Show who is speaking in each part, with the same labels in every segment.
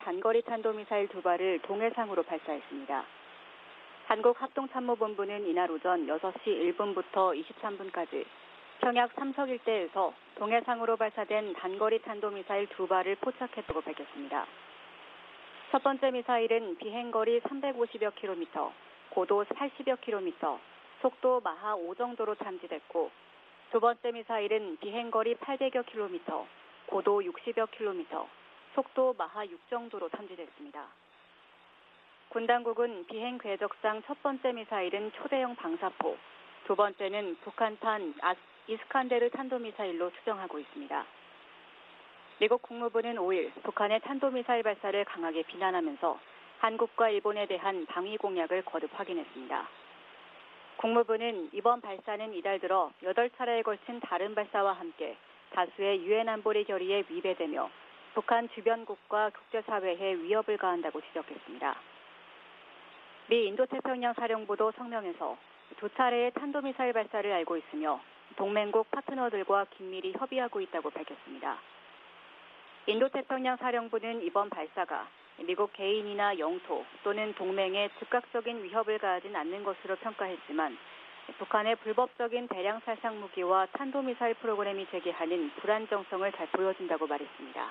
Speaker 1: 단거리 탄도미사일 2발을 동해상으로 발사했습니다. 한국합동참모본부는 이날 오전 6시 1분부터 23분까지 평양 삼석 일대에서 동해상으로 발사된 단거리 탄도미사일 2발을 포착했다고 밝혔습니다. 첫 번째 미사일은 비행거리 350여 킬로미터, 고도 80여 킬로미터, 속도 마하 5 정도로 탐지됐고, 두 번째 미사일은 비행거리 800여 킬로미터, 고도 60여 킬로미터, 속도 마하 6 정도로 탐지됐습니다. 군 당국은 비행 궤적상 첫 번째 미사일은 초대형 방사포, 두 번째는 북한판 이스칸데르 탄도미사일로 추정하고 있습니다. 미국 국무부는 5일 북한의 탄도미사일 발사를 강하게 비난하면서 한국과 일본에 대한 방위 공약을 거듭 확인했습니다. 국무부는 이번 발사는 이달 들어 8차례에 걸친 다른 발사와 함께 다수의 유엔 안보리 결의에 위배되며 북한 주변국과 국제사회에 위협을 가한다고 지적했습니다. 미 인도태평양 사령부도 성명에서 2차례의 탄도미사일 발사를 알고 있으며 동맹국 파트너들과 긴밀히 협의하고 있다고 밝혔습니다. 인도태평양 사령부는 이번 발사가 미국 개인이나 영토 또는 동맹에 즉각적인 위협을 가하진 않는 것으로 평가했지만 북한의 불법적인 대량 살상 무기와 탄도미사일 프로그램이 제기하는 불안정성을 잘 보여준다고 말했습니다.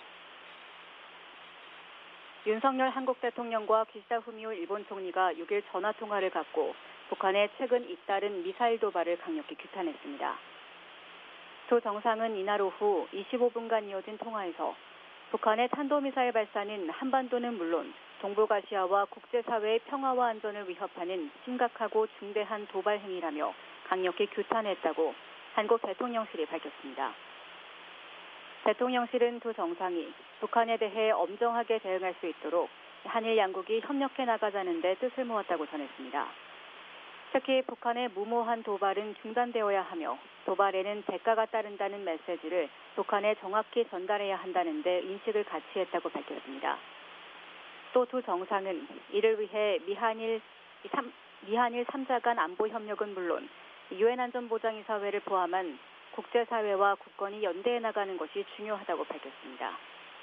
Speaker 1: 윤석열 한국 대통령과 기시다 후미오 일본 총리가 6일 전화통화를 갖고 북한의 최근 잇따른 미사일 도발을 강력히 규탄했습니다. 두 정상은 이날 오후 25분간 이어진 통화에서 북한의 탄도미사일 발사는 한반도는 물론 동북아시아와 국제사회의 평화와 안전을 위협하는 심각하고 중대한 도발 행위라며 강력히 규탄했다고 한국 대통령실이 밝혔습니다. 대통령실은 두 정상이 북한에 대해 엄정하게 대응할 수 있도록 한일 양국이 협력해 나가자는 데 뜻을 모았다고 전했습니다. 특히 북한의 무모한 도발은 중단되어야 하며 도발에는 대가가 따른다는 메시지를 북한에 정확히 전달해야 한다는 데 인식을 같이 했다고 밝혔습니다. 또 두 정상은 이를 위해 미한일 3자 간 안보 협력은 물론 유엔 안전보장이사회를 포함한 국제사회와 국권이 연대해 나가는 것이 중요하다고 밝혔습니다.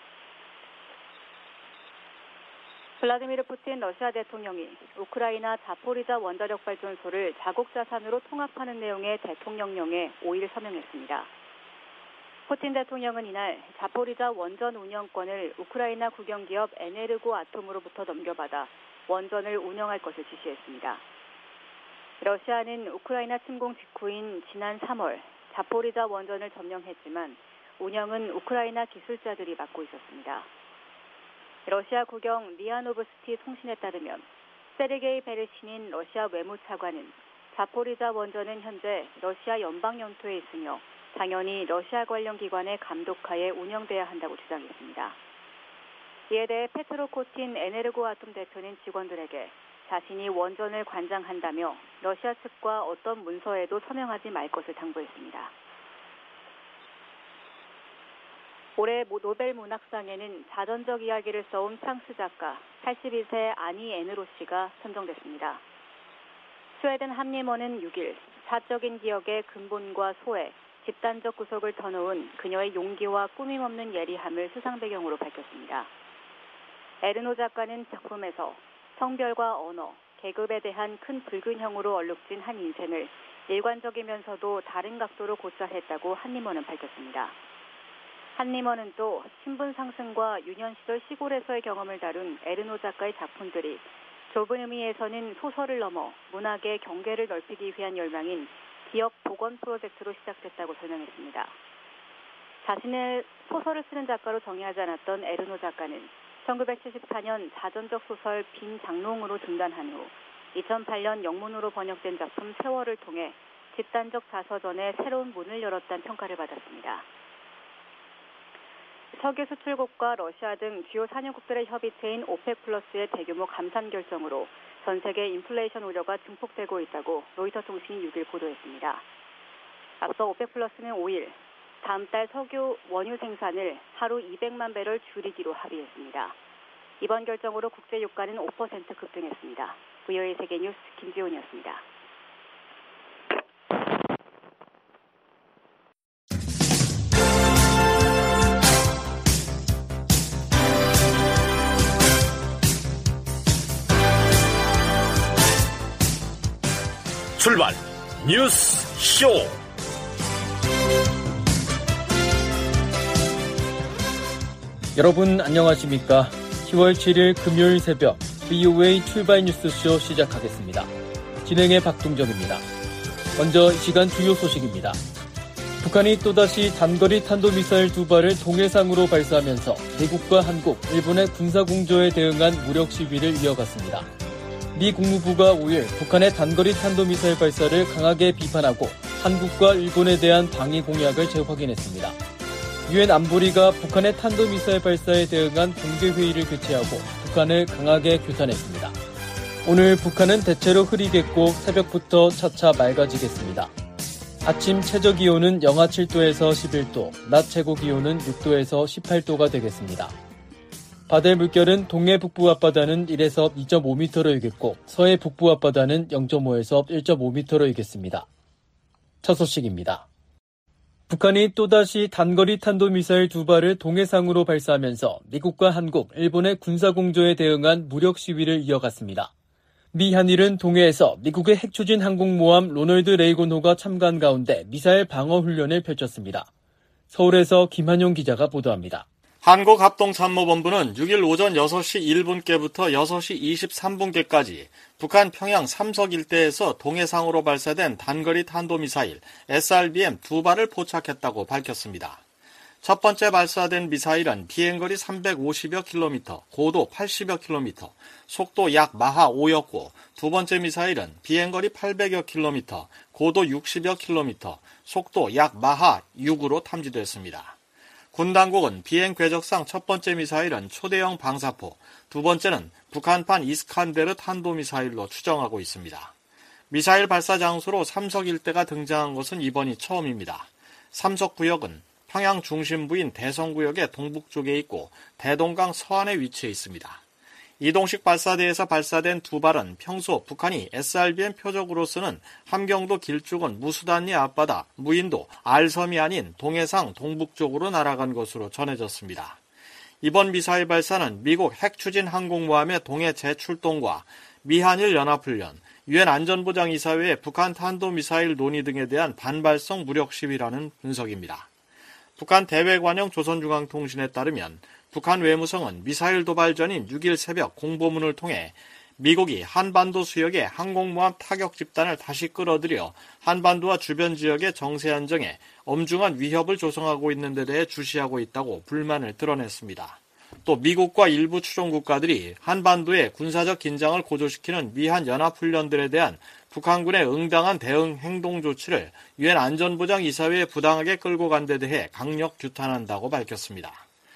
Speaker 1: 블라디미르 푸틴 러시아 대통령이 우크라이나 자포리자 원자력 발전소를 자국 자산으로 통합하는 내용의 대통령령에 5일 서명했습니다. 푸틴 대통령은 이날 자포리자 원전 운영권을 우크라이나 국영기업 에네르고 아톰으로부터 넘겨받아 원전을 운영할 것을 지시했습니다. 러시아는 우크라이나 침공 직후인 지난 3월 자포리자 원전을 점령했지만 운영은 우크라이나 기술자들이 맡고 있었습니다. 러시아 국영 리아노브스티 통신에 따르면 세르게이 베르신인 러시아 외무차관은 자포리자 원전은 현재 러시아 연방 영토에 있으며 당연히 러시아 관련 기관의 감독하에 운영돼야 한다고 주장했습니다. 이에 대해 페트로코틴 에네르고아톰 대표는 직원들에게 자신이 원전을 관장한다며 러시아 측과 어떤 문서에도 서명하지 말 것을 당부했습니다. 올해 노벨 문학상에는 자전적 이야기를 써온 프랑스 작가 82세 아니 에느로 씨가 선정됐습니다. 스웨덴 한림원은 6일 사적인 기억의 근본과 소외, 집단적 구속을 터놓은 그녀의 용기와 꾸밈 없는 예리함을 수상 배경으로 밝혔습니다. 에르노 작가는 작품에서 성별과 언어, 계급에 대한 큰 불균형으로 얼룩진 한 인생을 일관적이면서도 다른 각도로 고찰했다고 한림원은 밝혔습니다. 한림원은 또 신분 상승과 유년 시절 시골에서의 경험을 다룬 에르노 작가의 작품들이 좁은 의미에서는 소설을 넘어 문학의 경계를 넓히기 위한 열망인 기업 복원 프로젝트로 시작됐다고 설명했습니다. 자신을 소설을 쓰는 작가로 정의하지 않았던 에르노 작가는 1974년 자전적 소설 빈 장롱으로 중단한 후 2008년 영문으로 번역된 작품 세월을 통해 집단적 자서전에 새로운 문을 열었다는 평가를 받았습니다. 석유 수출국과 러시아 등 주요 산유국들의 협의체인 오펙 플러스의 대규모 감산 결정으로 전 세계 인플레이션 우려가 증폭되고 있다고 로이터 통신이 6일 보도했습니다. 앞서 오펙 플러스는 5일 다음 달 석유 원유 생산을 하루 200만 배럴 줄이기로 합의했습니다. 이번 결정으로 국제 유가는 5% 급등했습니다. VOA 세계뉴스 김지훈이었습니다.
Speaker 2: 출발 뉴스 쇼.
Speaker 3: 여러분 안녕하십니까? 10월 7일 금요일 새벽 VOA 출발 뉴스쇼 시작하겠습니다. 진행의 박동정입니다. 먼저 이 시간 주요 소식입니다. 북한이 또다시 단거리 탄도미사일 2발을 동해상으로 발사하면서 미국과 한국, 일본의 군사공조에 대응한 무력 시위를 이어갔습니다. 미 국무부가 5일 북한의 단거리 탄도미사일 발사를 강하게 비판하고 한국과 일본에 대한 방위 공약을 재확인했습니다. 유엔 안보리가 북한의 탄도미사일 발사에 대응한 공개회의를 개최하고 북한을 강하게 규탄했습니다. 오늘 북한은 대체로 흐리겠고 새벽부터 차차 맑아지겠습니다. 아침 최저기온은 영하 7도에서 11도, 낮 최고기온은 6도에서 18도가 되겠습니다. 바다의 물결은 동해 북부 앞바다는 1에서 2.5m로 일겠고 서해 북부 앞바다는 0.5에서 1.5m로 일겠습니다. 첫 소식입니다. 북한이 또다시 단거리 탄도미사일 2발을 동해상으로 발사하면서 미국과 한국, 일본의 군사공조에 대응한 무력 시위를 이어갔습니다. 미 한일은 동해에서 미국의 핵추진 항공모함 로널드 레이건호가 참가한 가운데 미사일 방어 훈련을 펼쳤습니다. 서울에서 김한용 기자가 보도합니다.
Speaker 4: 한국합동참모본부는 6일 오전 6시 1분께부터 6시 23분께까지 북한 평양 삼석 일대에서 동해상으로 발사된 단거리 탄도미사일 SRBM 2발을 포착했다고 밝혔습니다. 첫 번째 발사된 미사일은 비행거리 350여 킬로미터, 고도 80여 킬로미터, 속도 약 마하 5였고 두 번째 미사일은 비행거리 800여 킬로미터, 고도 60여 킬로미터, 속도 약 마하 6으로 탐지됐습니다. 군 당국은 비행 궤적상 첫 번째 미사일은 초대형 방사포, 두 번째는 북한판 이스칸데르 탄도미사일로 추정하고 있습니다. 미사일 발사 장소로 삼석 일대가 등장한 것은 이번이 처음입니다. 삼석 구역은 평양 중심부인 대성구역의 동북쪽에 있고 대동강 서안에 위치해 있습니다. 이동식 발사대에서 발사된 2발은 평소 북한이 SRBM 표적으로 쓰는 함경도 길쭉은 무수단리 앞바다, 무인도, 알섬이 아닌 동해상 동북쪽으로 날아간 것으로 전해졌습니다. 이번 미사일 발사는 미국 핵추진 항공모함의 동해 재출동과 미한일 연합훈련, 유엔 안전보장이사회의 북한 탄도미사일 논의 등에 대한 반발성 무력 시위라는 분석입니다. 북한 대외관영 조선중앙통신에 따르면 북한 외무성은 미사일 도발 전인 6일 새벽 공보문을 통해 미국이 한반도 수역의 항공모함 타격 집단을 다시 끌어들여 한반도와 주변 지역의 정세 안정에 엄중한 위협을 조성하고 있는 데 대해 주시하고 있다고 불만을 드러냈습니다. 또 미국과 일부 추종국가들이 한반도의 군사적 긴장을 고조시키는 미한 연합훈련들에 대한 북한군의 응당한 대응 행동 조치를 유엔 안전보장이사회에 부당하게 끌고 간 데 대해 강력 규탄한다고 밝혔습니다.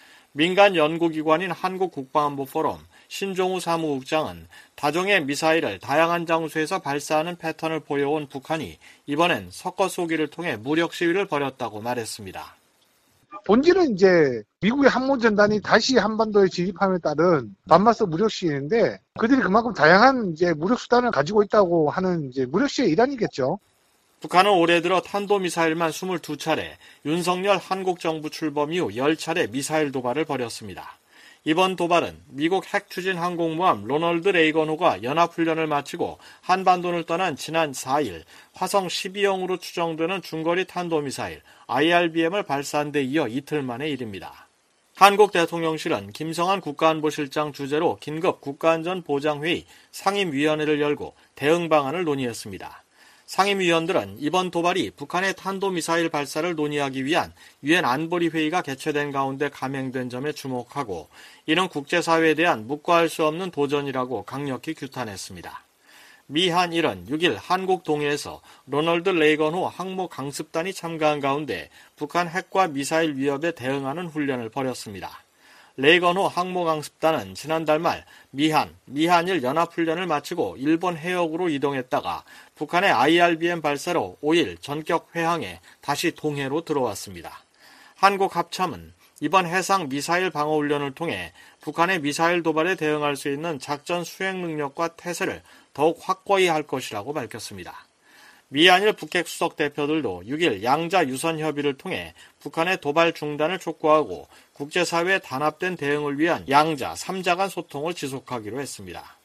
Speaker 4: 민간 연구기관인 한국국방안보포럼 신종우 사무국장은 다종의 미사일을 다양한 장소에서 발사하는 패턴을 보여온 북한이 이번엔 섞어 쏘기를 통해 무력 시위를 벌였다고 말했습니다.
Speaker 5: 본질은 이제 미국의 항모전단이 다시 한반도에 진입함에 따른 반맞서 무력 시위인데 그들이 그만큼 다양한 이제 무력 수단을 가지고 있다고 하는 이제 무력 시위의 일환이겠죠.
Speaker 4: 북한은 올해 들어 탄도미사일만 22차례, 윤석열 한국 정부 출범 이후 10차례 미사일 도발을 벌였습니다. 이번 도발은 미국 핵추진 항공모함 로널드 레이건호가 연합훈련을 마치고 한반도를 떠난 지난 4일 화성 12형으로 추정되는 중거리 탄도미사일 IRBM을 발사한 데 이어 이틀 만의 일입니다. 한국 대통령실은 김성한 국가안보실장 주재로 긴급 국가안전보장회의 상임위원회를 열고 대응 방안을 논의했습니다. 상임위원들은 이번 도발이 북한의 탄도미사일 발사를 논의하기 위한 유엔 안보리 회의가 개최된 가운데 감행된 점에 주목하고 이는 국제사회에 대한 묵과할 수 없는 도전이라고 강력히 규탄했습니다. 미 한일은 6일 한국 동해에서 로널드 레이건호 항모 강습단이 참가한 가운데 북한 핵과 미사일 위협에 대응하는 훈련을 벌였습니다. 레이건호 항모강습단은 지난달 말 미한일 연합훈련을 마치고 일본 해역으로 이동했다가 북한의 IRBM 발사로 5일 전격 회항해 다시 동해로 들어왔습니다. 한국 합참은 이번 해상 미사일 방어훈련을 통해 북한의 미사일 도발에 대응할 수 있는 작전 수행 능력과 태세를 더욱 확고히 할 것이라고 밝혔습니다. 미한일 북핵 수석 대표들도 6일 양자 유선 협의를 통해 북한의 도발 중단을 촉구하고 국제사회에 단합된 대응을 위한 양자 3자 간 소통을 지속하기로 했습니다.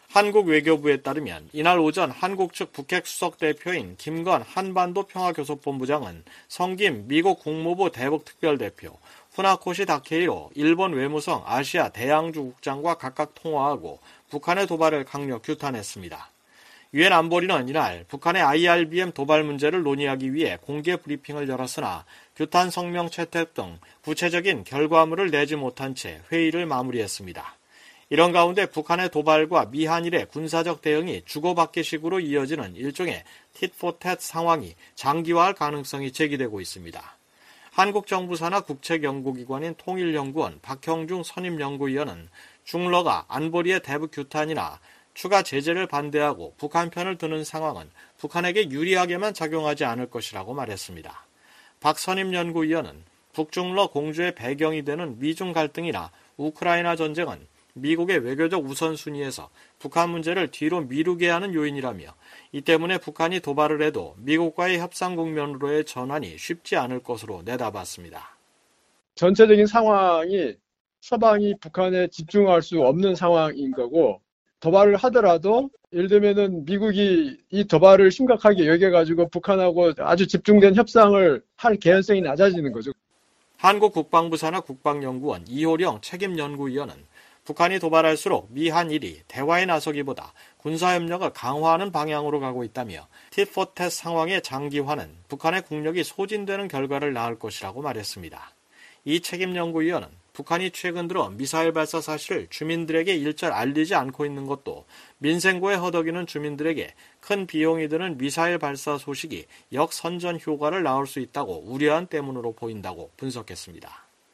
Speaker 4: 한국 외교부에 따르면 이날 오전 한국 측 북핵 수석 대표인 김건 한반도 평화교섭본부장은 성김 미국 국무부 대북특별대표, 후나코시 다케이로 일본 외무성 아시아 대양주 국장과 각각 통화하고 북한의 도발을 강력 규탄했습니다. 유엔 안보리는 이날 북한의 IRBM 도발 문제를 논의하기 위해 공개 브리핑을 열었으나 규탄 성명 채택 등 구체적인 결과물을 내지 못한 채 회의를 마무리했습니다. 이런 가운데 북한의 도발과 미한일의 군사적 대응이 주고받기식으로 이어지는 일종의 tit-for-tat 상황이 장기화할 가능성이 제기되고 있습니다. 한국 정부 산하 국책연구기관인 통일연구원 박형중 선임연구위원은 중러가 안보리의 대북 규탄이나 추가 제재를 반대하고 북한 편을 드는 상황은 북한에게 유리하게만 작용하지 않을 것이라고 말했습니다. 박 선임연구위원은 북중러 공조의 배경이 되는 미중 갈등이나 우크라이나 전쟁은 미국의 외교적 우선순위에서 북한 문제를 뒤로 미루게 하는 요인이라며 이 때문에 북한이 도발을 해도 미국과의 협상 국면으로의 전환이 쉽지 않을 것으로 내다봤습니다.
Speaker 6: 전체적인 상황이 서방이 북한에 집중할 수 없는 상황인 거고 도발을 하더라도 예를 들면은 미국이 이 도발을 심각하게 여겨가지고 북한하고 아주 집중된 협상을 할 개연성이 낮아지는 거죠.
Speaker 4: 한국 국방부 산하 국방연구원 이호령 책임연구위원은 북한이 도발할수록 미한일이 대화에 나서기보다 군사협력을 강화하는 방향으로 가고 있다며 tit-for-tat 상황의 장기화는 북한의 국력이 소진되는 결과를 낳을 것이라고 말했습니다. 이 책임연구위원은 북한이 최근 들어 미사일 발사 사실을 주민들에게 일절 알리지 않고 있는 것도 민생고에 허덕이는 주민들에게 큰 비용이 드는 미사일 발사 소식이 역선전 효과를 낳을 수 있다고 우려한 때문으로 보인다고 분석했습니다.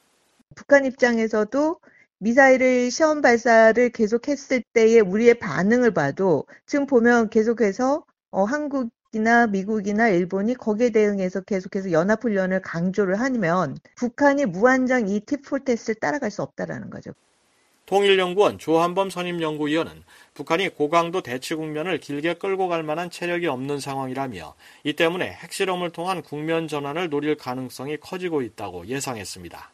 Speaker 7: 북한 입장에서도 미사일을 시험 발사를 계속했을 때의 우리의 반응을 봐도 지금 보면 계속해서 한국이나 미국이나 일본이 거기에 대응해서 계속해서 연합훈련을 강조를 하면 북한이 무한정 이 tit-for-tat을 따라갈 수 없다라는 거죠.
Speaker 4: 통일연구원 조한범 선임연구위원은 북한이 고강도 대치 국면을 길게 끌고 갈 만한 체력이 없는 상황이라며 이 때문에 핵실험을 통한 국면 전환을 노릴 가능성이 커지고 있다고 예상했습니다.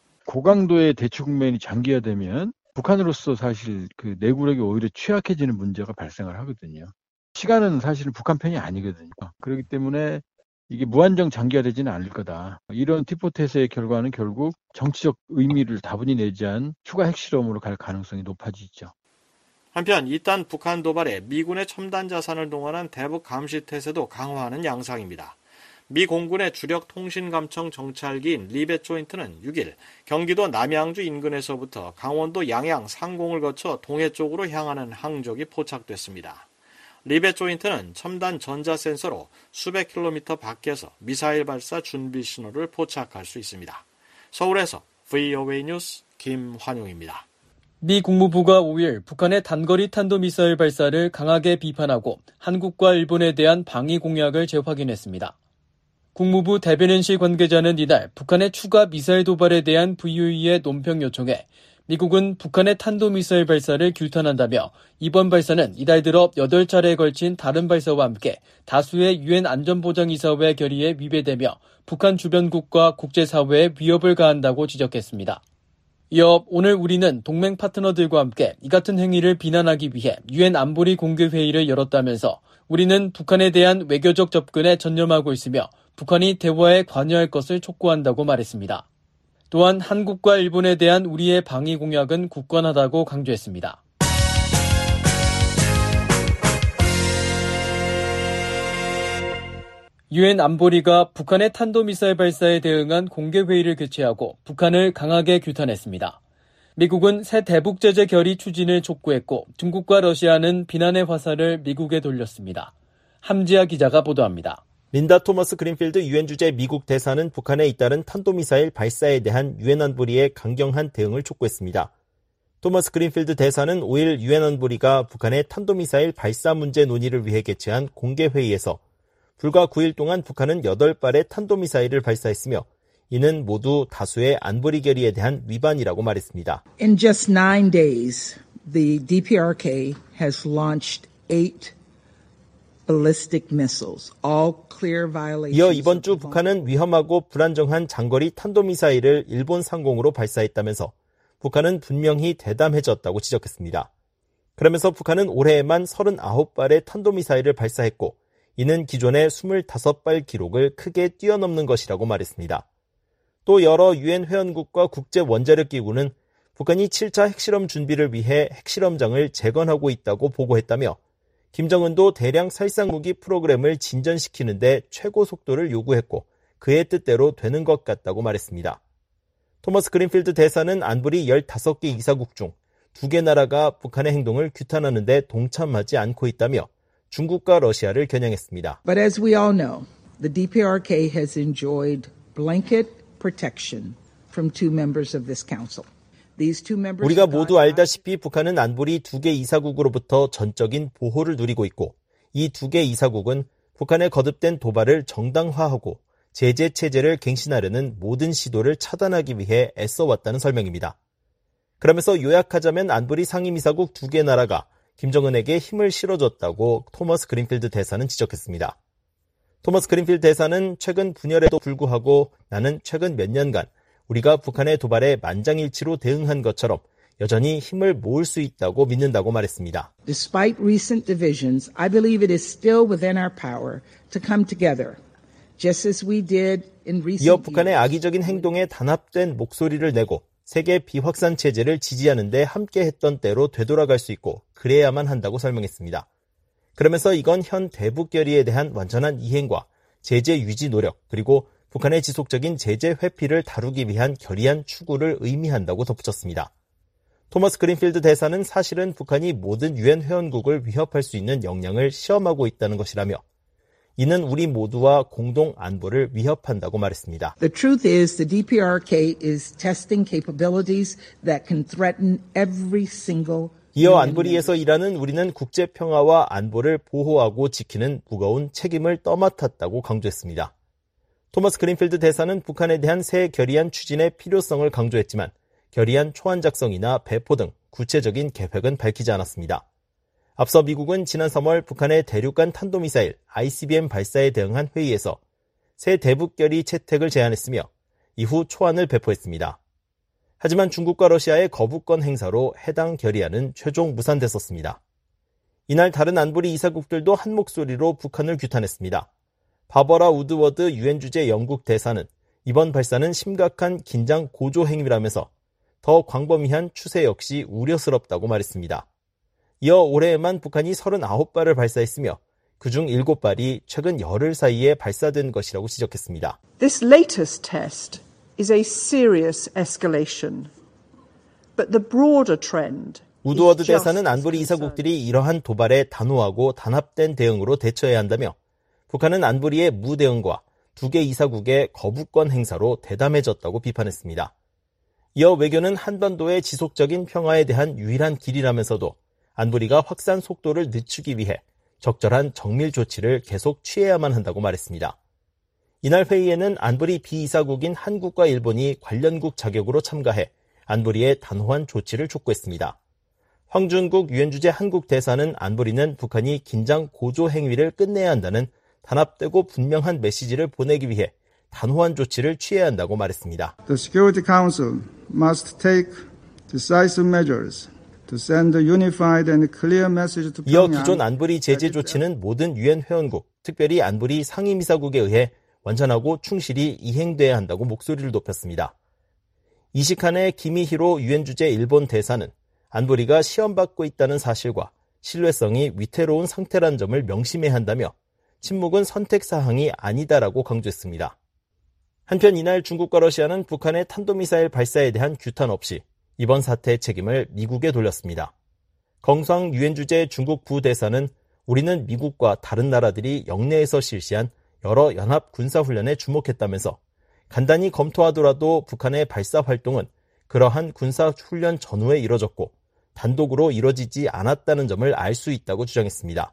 Speaker 8: 고강도의 대치 국면이 장기화되면 북한으로서 사실 그 내구력이 오히려 취약해지는 문제가 발생을 하거든요. 시간은 사실은 북한 편이 아니거든요. 그렇기 때문에 이게 무한정 장기화되지는 않을 거다. 이런 tit-for-tat의 결과는 결국 정치적 의미를 다분히 내지한 추가 핵실험으로 갈 가능성이 높아지죠.
Speaker 4: 한편 이딴 북한 도발에 미군의 첨단 자산을 동원한 대북 감시 태세도 강화하는 양상입니다. 미 공군의 주력 통신감청 정찰기인 리벳 조인트는 6일 경기도 남양주 인근에서부터 강원도 양양 상공을 거쳐 동해 쪽으로 향하는 항적이 포착됐습니다. 리벳 조인트는 첨단 전자센서로 수백 킬로미터 밖에서 미사일 발사 준비 신호를 포착할 수 있습니다. 서울에서 VOA 뉴스 김환용입니다.
Speaker 3: 미 국무부가 5일 북한의 단거리 탄도미사일 발사를 강하게 비판하고 한국과 일본에 대한 방위 공약을 재확인했습니다. 국무부 대변인실 관계자는 이날 북한의 추가 미사일 도발에 대한 VOE의 논평 요청에 미국은 북한의 탄도미사일 발사를 규탄한다며 이번 발사는 이달 들어 8차례에 걸친 다른 발사와 함께 다수의 유엔 안전보장이사회 결의에 위배되며 북한 주변국과 국제사회에 위협을 가한다고 지적했습니다. 이어 오늘 우리는 동맹 파트너들과 함께 이 같은 행위를 비난하기 위해 유엔 안보리 공개회의를 열었다면서 우리는 북한에 대한 외교적 접근에 전념하고 있으며 북한이 대화에 관여할 것을 촉구한다고 말했습니다. 또한 한국과 일본에 대한 우리의 방위 공약은 굳건하다고 강조했습니다. 유엔 안보리가 북한의 탄도미사일 발사에 대응한 공개회의를 개최하고 북한을 강하게 규탄했습니다. 미국은 새 대북 제재 결의 추진을 촉구했고 중국과 러시아는 비난의 화살을 미국에 돌렸습니다. 함지아 기자가 보도합니다.
Speaker 9: 린다 토머스 그린필드 유엔 주재 미국 대사는 북한에 잇따른 탄도미사일 발사에 대한 유엔 안보리의 강경한 대응을 촉구했습니다. 토머스 그린필드 대사는 5일 유엔 안보리가 북한의 탄도미사일 발사 문제 논의를 위해 개최한 공개회의에서 불과 9일 동안 북한은 8발의 탄도미사일을 발사했으며 이는 모두 다수의 안보리 결의에 대한 위반이라고 말했습니다.
Speaker 10: In just 9 days, the DPRK has launched 8 ballistic missiles, all clear violations.
Speaker 9: 이어 이번 주 북한은 위험하고 불안정한 장거리 탄도미사일을 일본 상공으로 발사했다면서 북한은 분명히 대담해졌다고 지적했습니다. 그러면서 북한은 올해에만 39발의 탄도미사일을 발사했고 이는 기존의 25발 기록을 크게 뛰어넘는 것이라고 말했습니다. 또 여러 유엔 회원국과 국제원자력기구는 북한이 7차 핵실험 준비를 위해 핵실험장을 재건하고 있다고 보고했다며 김정은도 대량 살상무기 프로그램을 진전시키는 데 최고 속도를 요구했고 그의 뜻대로 되는 것 같다고 말했습니다. 토머스 그린필드 대사는 안보리 15개 이사국 중 2개 나라가 북한의 행동을 규탄하는 데 동참하지 않고 있다며 중국과 러시아를 겨냥했습니다.
Speaker 10: But as we all know, the DPRK has enjoyed blanket protection from two members of this council.
Speaker 9: 우리가 모두 알다시피 북한은 안보리 2개 이사국으로부터 전적인 보호를 누리고 있고 이 2개 이사국은 북한의 거듭된 도발을 정당화하고 제재 체제를 갱신하려는 모든 시도를 차단하기 위해 애써왔다는 설명입니다. 그러면서 요약하자면 안보리 상임이사국 2개 나라가 김정은에게 힘을 실어줬다고 토머스 그린필드 대사는 지적했습니다. 토머스 그린필드 대사는 최근 분열에도 불구하고 나는 최근 몇 년간 우리가 북한의 도발에 만장일치로 대응한 것처럼 여전히 힘을 모을 수 있다고 믿는다고 말했습니다.
Speaker 10: Despite recent divisions, I believe it is still within our power to come together, just as we did in recent
Speaker 9: 이어 북한의 악의적인 행동에 단합된 목소리를 내고 세계 비확산 체제를 지지하는 데 함께했던 때로 되돌아갈 수 있고 그래야만 한다고 설명했습니다. 그러면서 이건 현 대북 결의에 대한 완전한 이행과 제재 유지 노력 그리고 북한의 지속적인 제재 회피를 다루기 위한 결의한 추구를 의미한다고 덧붙였습니다. 토머스 그린필드 대사는 사실은 북한이 모든 유엔 회원국을 위협할 수 있는 역량을 시험하고 있다는 것이라며 이는 우리 모두와 공동 안보를 위협한다고 말했습니다.
Speaker 10: The truth is the DPRK is testing capabilities that can threaten every single
Speaker 9: 이어 안보리에서 일하는 우리는 국제 평화와 안보를 보호하고 지키는 무거운 책임을 떠맡았다고 강조했습니다. 토머스 그린필드 대사는 북한에 대한 새 결의안 추진의 필요성을 강조했지만 결의안 초안 작성이나 배포 등 구체적인 계획은 밝히지 않았습니다. 앞서 미국은 지난 3월 북한의 대륙간 탄도미사일 ICBM 발사에 대응한 회의에서 새 대북 결의 채택을 제안했으며 이후 초안을 배포했습니다. 하지만 중국과 러시아의 거부권 행사로 해당 결의안은 최종 무산됐었습니다. 이날 다른 안보리 이사국들도 한 목소리로 북한을 규탄했습니다. 바버라 우드워드 유엔 주재 영국 대사는 이번 발사는 심각한 긴장 고조 행위라면서 더 광범위한 추세 역시 우려스럽다고 말했습니다. 이어 올해에만 북한이 39발을 발사했으며 그중 7발이 최근 열흘 사이에 발사된 것이라고 지적했습니다.
Speaker 11: This latest test is a serious escalation. But the broader trend
Speaker 9: 우드워드 대사는 안보리 이사국들이 이러한 도발에 단호하고 단합된 대응으로 대처해야 한다며 북한은 안보리의 무대응과 2개 이사국의 거부권 행사로 대담해졌다고 비판했습니다. 이어 외교는 한반도의 지속적인 평화에 대한 유일한 길이라면서도 안보리가 확산 속도를 늦추기 위해 적절한 정밀 조치를 계속 취해야만 한다고 말했습니다. 이날 회의에는 안보리 비이사국인 한국과 일본이 관련국 자격으로 참가해 안보리의 단호한 조치를 촉구했습니다. 황준국 유엔 주재 한국 대사는 안보리는 북한이 긴장 고조 행위를 끝내야 한다는 단합되고 분명한 메시지를 보내기 위해 단호한 조치를 취해야 한다고 말했습니다.
Speaker 12: The Security Council must take decisive measures to send a unified and clear message to
Speaker 9: 이어
Speaker 12: Pyongyang.
Speaker 9: 기존 안보리 제재 조치는 모든 유엔 회원국, 특별히 안보리 상임이사국에 의해 완전하고 충실히 이행돼야 한다고 목소리를 높였습니다. 이시칸의 기미히로 유엔 주재 일본 대사는 안보리가 시험받고 있다는 사실과 신뢰성이 위태로운 상태란 점을 명심해야 한다며 침묵은 선택사항이 아니다라고 강조했습니다. 한편 이날 중국과 러시아는 북한의 탄도미사일 발사에 대한 규탄 없이 이번 사태의 책임을 미국에 돌렸습니다. 껑상 유엔 주재 중국 부대사는 우리는 미국과 다른 나라들이 영내에서 실시한 여러 연합 군사훈련에 주목했다면서 간단히 검토하더라도 북한의 발사 활동은 그러한 군사훈련 전후에 이뤄졌고 단독으로 이뤄지지 않았다는 점을 알 수 있다고 주장했습니다.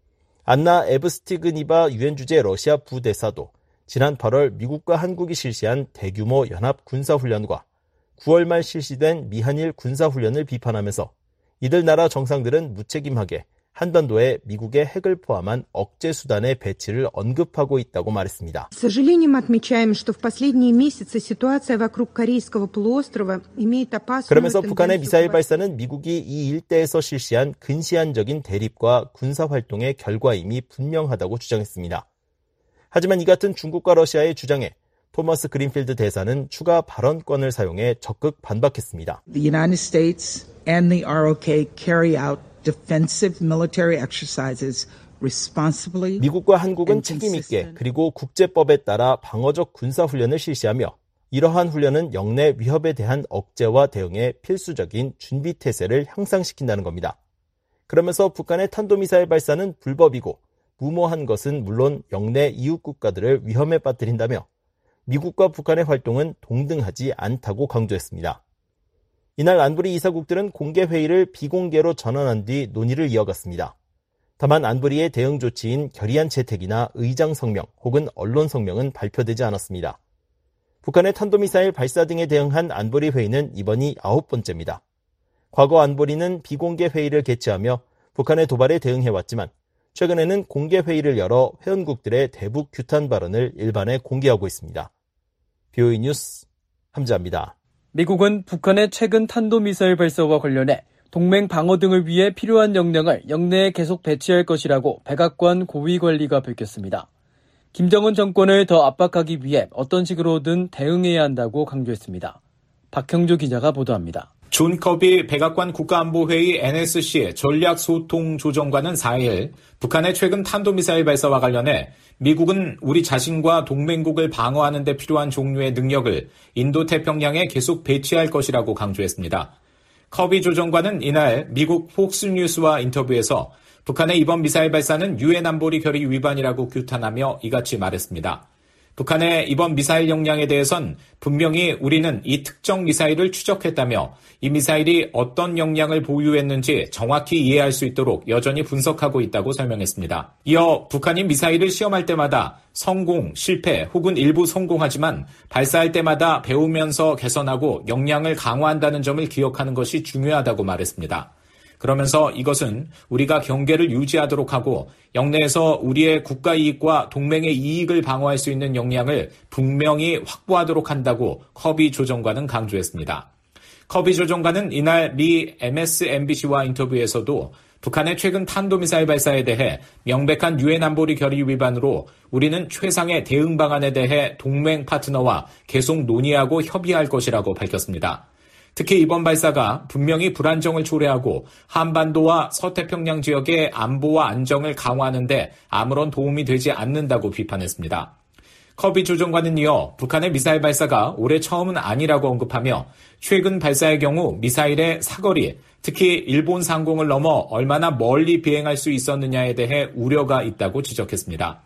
Speaker 9: 안나 에브스티그니바 유엔 주재 러시아 부대사도 지난 8월 미국과 한국이 실시한 대규모 연합 군사훈련과 9월 말 실시된 미한일 군사훈련을 비판하면서 이들 나라 정상들은 무책임하게 한반도에 미국의 핵을 포함한 억제 수단의 배치를 언급하고 있다고 말했습니다.
Speaker 13: К сожалению, мы отмечаем, что в последние месяцы ситуация вокруг Корейского полуострова имеет опасную
Speaker 9: 그러면서 북한의 미사일 발사는 미국이 이 일대에서 실시한 근시안적인 대립과 군사 활동의 결과임이 분명하다고 주장했습니다. 하지만 이 같은 중국과 러시아의 주장에 토머스 그린필드 대사는 추가 발언권을 사용해 적극 반박했습니다.
Speaker 10: The United States and the ROK carry out defensive military exercises responsibly.
Speaker 9: 미국과 한국은 책임 있게 그리고 국제법에 따라 방어적 군사훈련을 실시하며 이러한 훈련은 영내 위협에 대한 억제와 대응에 필수적인 준비태세를 향상시킨다는 겁니다. 그러면서 북한의 탄도미사일 발사는 불법이고 무모한 것은 물론 영내 이웃 국가들을 위험에 빠뜨린다며 미국과 북한의 활동은 동등하지 않다고 강조했습니다. 이날 안보리 이사국들은 공개회의를 비공개로 전환한 뒤 논의를 이어갔습니다. 다만 안보리의 대응 조치인 결의안 채택이나 의장 성명 혹은 언론 성명은 발표되지 않았습니다. 북한의 탄도미사일 발사 등에 대응한 안보리 회의는 이번이 9번째입니다. 과거 안보리는 비공개 회의를 개최하며 북한의 도발에 대응해왔지만 최근에는 공개 회의를 열어 회원국들의 대북 규탄 발언을 일반에 공개하고 있습니다. BOE 뉴스 함지아입니다.
Speaker 3: 미국은 북한의 최근 탄도미사일 발사와 관련해 동맹 방어 등을 위해 필요한 역량을 영내에 계속 배치할 것이라고 백악관 고위관리가 밝혔습니다. 김정은 정권을 더 압박하기 위해 어떤 식으로든 대응해야 한다고 강조했습니다. 박형주 기자가 보도합니다.
Speaker 14: 존 커비 백악관 국가안보회의 NSC 전략소통조정관은 4일 북한의 최근 탄도미사일 발사와 관련해 미국은 우리 자신과 동맹국을 방어하는 데 필요한 종류의 능력을 인도태평양에 계속 배치할 것이라고 강조했습니다. 커비 조정관은 이날 미국 폭스뉴스와 인터뷰에서 북한의 이번 미사일 발사는 유엔 안보리 결의 위반이라고 규탄하며 이같이 말했습니다. 북한의 이번 미사일 역량에 대해선 분명히 우리는 이 특정 미사일을 추적했다며 이 미사일이 어떤 역량을 보유했는지 정확히 이해할 수 있도록 여전히 분석하고 있다고 설명했습니다. 이어 북한이 미사일을 시험할 때마다 성공, 실패 혹은 일부 성공하지만 발사할 때마다 배우면서 개선하고 역량을 강화한다는 점을 기억하는 것이 중요하다고 말했습니다. 그러면서 이것은 우리가 경계를 유지하도록 하고 영내에서 우리의 국가 이익과 동맹의 이익을 방어할 수 있는 역량을 분명히 확보하도록 한다고 커비 조정관은 강조했습니다. 커비 조정관은 이날 미 MSNBC와 인터뷰에서도 북한의 최근 탄도미사일 발사에 대해 명백한 유엔 안보리 결의 위반으로 우리는 최상의 대응 방안에 대해 동맹 파트너와 계속 논의하고 협의할 것이라고 밝혔습니다. 특히 이번 발사가 분명히 불안정을 초래하고 한반도와 서태평양 지역의 안보와 안정을 강화하는 데 아무런 도움이 되지 않는다고 비판했습니다. 커비 조정관은 이어 북한의 미사일 발사가 올해 처음은 아니라고 언급하며 최근 발사의 경우 미사일의 사거리, 특히 일본 상공을 넘어 얼마나 멀리 비행할 수 있었느냐에 대해 우려가 있다고 지적했습니다.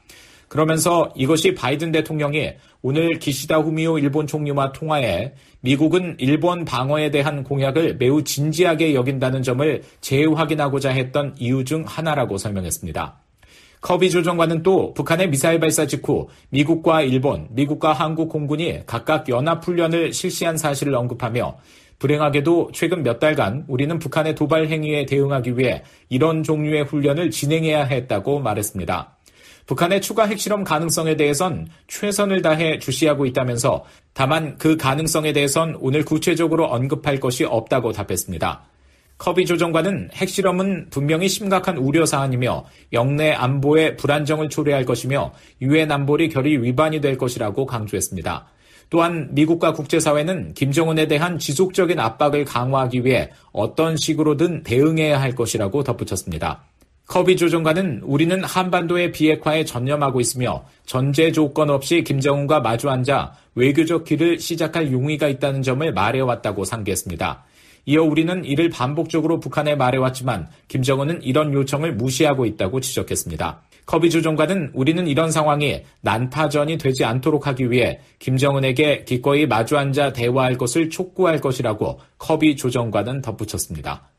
Speaker 14: 그러면서 이것이 바이든 대통령이 오늘 기시다 후미오 일본 총리와 통화해 미국은 일본 방어에 대한 공약을 매우 진지하게 여긴다는 점을 재확인하고자 했던 이유 중 하나라고 설명했습니다. 커비 조정관은 또 북한의 미사일 발사 직후 미국과 일본, 미국과 한국 공군이 각각 연합훈련을 실시한 사실을 언급하며 불행하게도 최근 몇 달간 우리는 북한의 도발 행위에 대응하기 위해 이런 종류의 훈련을 진행해야 했다고 말했습니다. 북한의 추가 핵실험 가능성에 대해선 최선을 다해 주시하고 있다면서 다만 그 가능성에 대해선 오늘 구체적으로 언급할 것이 없다고 답했습니다. 커비 조정관은 핵실험은 분명히 심각한 우려사안이며 영내 안보에 불안정을 초래할 것이며 유엔 안보리 결의 위반이 될 것이라고 강조했습니다. 또한 미국과 국제사회는 김정은에 대한 지속적인 압박을 강화하기 위해 어떤 식으로든 대응해야 할 것이라고 덧붙였습니다. 커비 조정관은 우리는 한반도의 비핵화에 전념하고 있으며 전제 조건 없이 김정은과 마주 앉아 외교적 길을 시작할 용의가 있다는 점을 말해왔다고 상기했습니다. 이어 우리는 이를 반복적으로 북한에 말해왔지만 김정은은 이런 요청을 무시하고 있다고 지적했습니다. 커비 조정관은 우리는 이런 상황이 난타전이 되지 않도록 하기 위해 김정은에게 기꺼이 마주 앉아 대화할 것을 촉구할 것이라고 커비 조정관은 덧붙였습니다.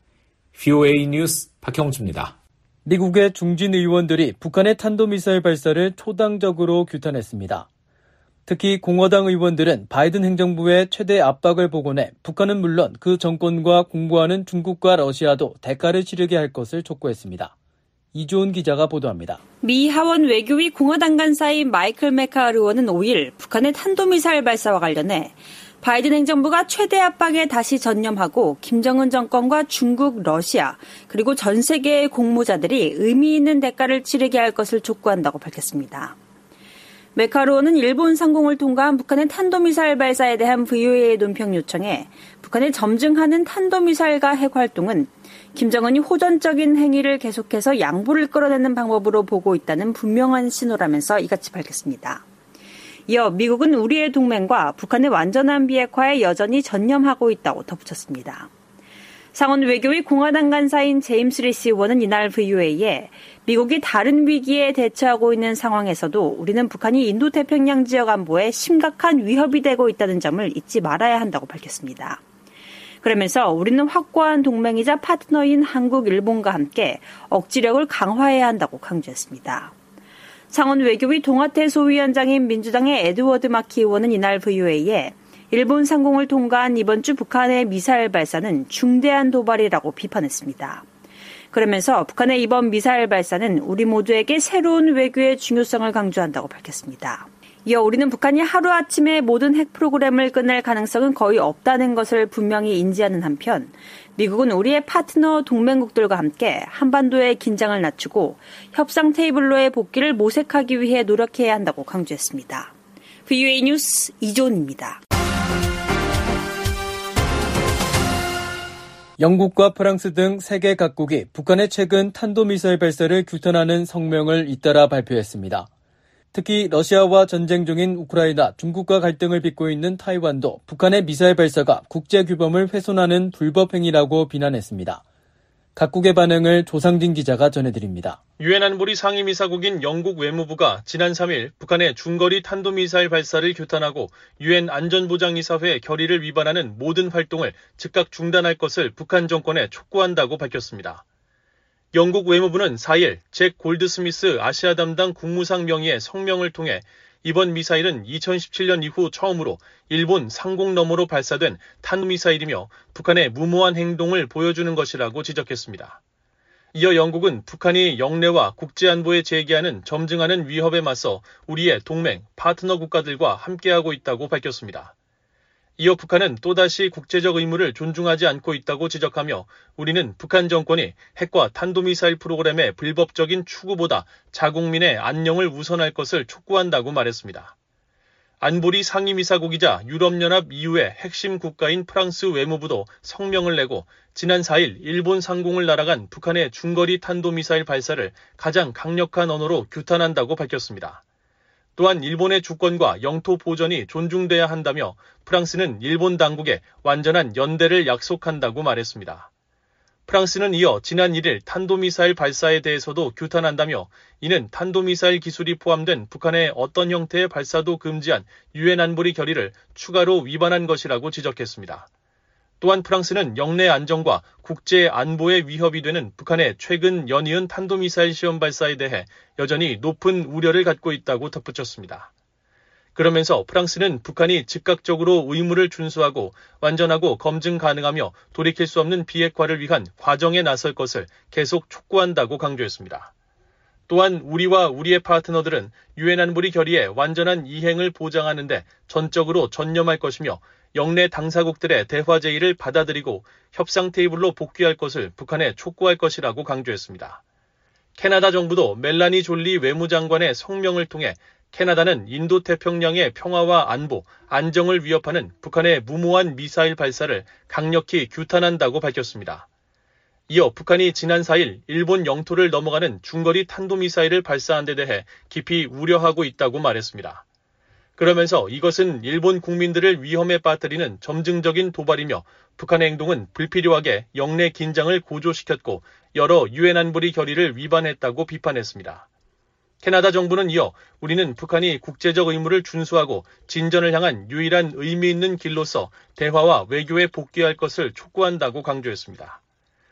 Speaker 14: BOA 뉴스 박형주입니다.
Speaker 3: 미국의 중진 의원들이 북한의 탄도미사일 발사를 초당적으로 규탄했습니다. 특히 공화당 의원들은 바이든 행정부의 최대 압박을 복원해 북한은 물론 그 정권과 공부하는 중국과 러시아도 대가를 치르게 할 것을 촉구했습니다. 이조은 기자가 보도합니다.
Speaker 15: 미 하원 외교위 공화당 간사인 마이클 메카르 의원은 5일 북한의 탄도미사일 발사와 관련해 바이든 행정부가 최대 압박에 다시 전념하고 김정은 정권과 중국, 러시아 그리고 전 세계의 공모자들이 의미 있는 대가를 치르게 할 것을 촉구한다고 밝혔습니다. 메카르 의원은 일본 상공을 통과한 북한의 탄도미사일 발사에 대한 VOA의 논평 요청에 북한의 점증하는 탄도미사일과 핵 활동은 김정은이 호전적인 행위를 계속해서 양보를 끌어내는 방법으로 보고 있다는 분명한 신호라면서 이같이 밝혔습니다. 이어 미국은 우리의 동맹과 북한의 완전한 비핵화에 여전히 전념하고 있다고 덧붙였습니다. 상원 외교위 공화당 간사인 제임스 리시 의원은 이날 VOA에 미국이 다른 위기에 대처하고 있는 상황에서도 우리는 북한이 인도태평양 지역 안보에 심각한 위협이 되고 있다는 점을 잊지 말아야 한다고 밝혔습니다. 그러면서 우리는 확고한 동맹이자 파트너인 한국, 일본과 함께 억지력을 강화해야 한다고 강조했습니다. 상원 외교위 동아태 소위원장인 민주당의 에드워드 마키 의원은 이날 VOA에 일본 상공을 통과한 이번 주 북한의 미사일 발사는 중대한 도발이라고 비판했습니다. 그러면서 북한의 이번 미사일 발사는 우리 모두에게 새로운 외교의 중요성을 강조한다고 밝혔습니다. 이어 우리는 북한이 하루아침에 모든 핵 프로그램을 끝낼 가능성은 거의 없다는 것을 분명히 인지하는 한편 미국은 우리의 파트너 동맹국들과 함께 한반도의 긴장을 낮추고 협상 테이블로의 복귀를 모색하기 위해 노력해야 한다고 강조했습니다. VOA 뉴스 이조은입니다.
Speaker 3: 영국과 프랑스 등 세계 각국이 북한의 최근 탄도미사일 발사를 규탄하는 성명을 잇따라 발표했습니다. 특히 러시아와 전쟁 중인 우크라이나, 중국과 갈등을 빚고 있는 타이완도 북한의 미사일 발사가 국제규범을 훼손하는 불법 행위라고 비난했습니다. 각국의 반응을 조상진 기자가 전해드립니다.
Speaker 4: 유엔 안보리 상임이사국인 영국 외무부가 지난 3일 북한의 중거리 탄도미사일 발사를 규탄하고 유엔 안전보장이사회 결의를 위반하는 모든 활동을 즉각 중단할 것을 북한 정권에 촉구한다고 밝혔습니다. 영국 외무부는 4일 잭 골드스미스 아시아 담당 국무상 명의의 성명을 통해 이번 미사일은 2017년 이후 처음으로 일본 상공 너머로 발사된 탄도미사일이며 북한의 무모한 행동을 보여주는 것이라고 지적했습니다. 이어 영국은 북한이 영내와 국제안보에 제기하는 점증하는 위협에 맞서 우리의 동맹, 파트너 국가들과 함께하고 있다고 밝혔습니다. 이어 북한은 또다시 국제적 의무를 존중하지 않고 있다고 지적하며 우리는 북한 정권이 핵과 탄도미사일 프로그램의 불법적인 추구보다 자국민의 안녕을 우선할 것을 촉구한다고 말했습니다. 안보리 상임이사국이자 유럽연합 EU의 핵심 국가인 프랑스 외무부도 성명을 내고 지난 4일 일본 상공을 날아간 북한의 중거리 탄도미사일 발사를 가장 강력한 언어로 규탄한다고 밝혔습니다. 또한 일본의 주권과 영토 보전이 존중돼야 한다며 프랑스는 일본 당국에 완전한 연대를 약속한다고 말했습니다. 프랑스는 이어 지난 1일 탄도미사일 발사에 대해서도 규탄한다며 이는 탄도미사일 기술이 포함된 북한의 어떤 형태의 발사도 금지한 유엔 안보리 결의를 추가로 위반한 것이라고 지적했습니다. 또한 프랑스는 영내 안정과 국제 안보에 위협이 되는 북한의 최근 연이은 탄도미사일 시험 발사에 대해 여전히 높은 우려를 갖고 있다고 덧붙였습니다. 그러면서 프랑스는 북한이 즉각적으로 의무를 준수하고 완전하고 검증 가능하며 돌이킬 수 없는 비핵화를 위한 과정에 나설 것을 계속 촉구한다고 강조했습니다. 또한 우리와 우리의 파트너들은 유엔 안보리 결의의 완전한 이행을 보장하는 데 전적으로 전념할 것이며 영내 당사국들의 대화 제의를 받아들이고 협상 테이블로 복귀할 것을 북한에 촉구할 것이라고 강조했습니다. 캐나다 정부도 멜라니 졸리 외무장관의 성명을 통해 캐나다는 인도태평양의 평화와 안보, 안정을 위협하는 북한의 무모한 미사일 발사를 강력히 규탄한다고 밝혔습니다. 이어 북한이 지난 4일 일본 영토를 넘어가는 중거리 탄도미사일을 발사한 데 대해 깊이 우려하고 있다고 말했습니다. 그러면서 이것은 일본 국민들을 위험에 빠뜨리는 점증적인 도발이며 북한의 행동은 불필요하게 영내 긴장을 고조시켰고 여러 유엔 안보리 결의를 위반했다고 비판했습니다. 캐나다 정부는 이어 우리는 북한이 국제적 의무를 준수하고 진전을 향한 유일한 의미 있는 길로서 대화와 외교에 복귀할 것을 촉구한다고 강조했습니다.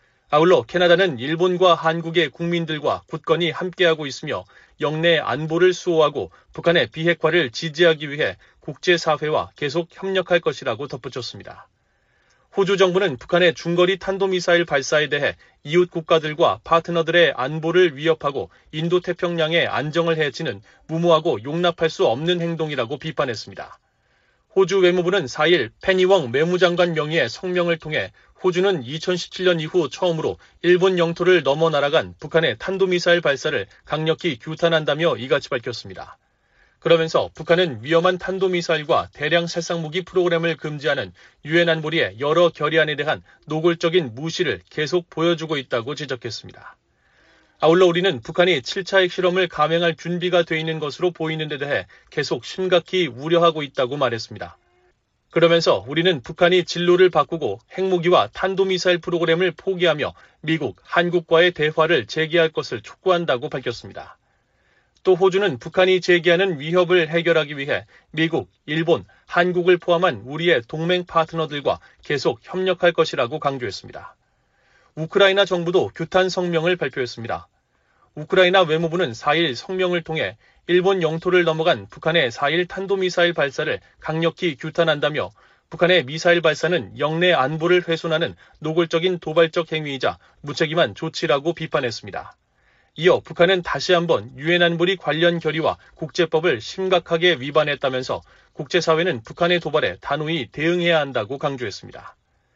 Speaker 4: 아울러 캐나다는 일본과 한국의 국민들과 굳건히 함께하고 있으며 영내 안보를 수호하고 북한의 비핵화를 지지하기 위해 국제사회와 계속 협력할 것이라고 덧붙였습니다.
Speaker 16: 호주 정부는 북한의 중거리 탄도미사일 발사에 대해 이웃 국가들과 파트너들의 안보를 위협하고 인도태평양의 안정을 해치는 무모하고 용납할 수 없는 행동이라고 비판했습니다. 호주 외무부는 4일 페니웡 외무장관 명의의 성명을 통해 호주는 2017년 이후 처음으로 일본 영토를 넘어 날아간 북한의 탄도미사일 발사를 강력히 규탄한다며 이같이 밝혔습니다. 그러면서 북한은 위험한 탄도미사일과 대량 살상무기 프로그램을 금지하는 유엔 안보리의 여러 결의안에 대한 노골적인 무시를 계속 보여주고 있다고 지적했습니다. 아울러 우리는 북한이 7차 핵실험을 감행할 준비가 돼 있는 것으로 보이는 데 대해 계속 심각히 우려하고 있다고 말했습니다. 그러면서 우리는 북한이 진로를 바꾸고 핵무기와 탄도미사일 프로그램을 포기하며 미국, 한국과의 대화를 재개할 것을 촉구한다고 밝혔습니다. 또 호주는 북한이 제기하는 위협을 해결하기 위해 미국, 일본, 한국을 포함한 우리의 동맹 파트너들과 계속 협력할 것이라고 강조했습니다. 우크라이나 정부도 규탄 성명을 발표했습니다. 우크라이나 외무부는 4일 성명을 통해 일본 영토를 넘어간 북한의 4일 탄도미사일 발사를 강력히 규탄한다며 북한의 미사일 발사는 영내 안보를 훼손하는 노골적인 도발적 행위이자 무책임한 조치라고 비판했습니다. 이어 북한은 다시 한번 유엔 안보리 관련 결의와 국제법을 심각하게 위반했다면서 국제사회는 북한의 도발에 단호히 대응해야 한다고 강조했습니다.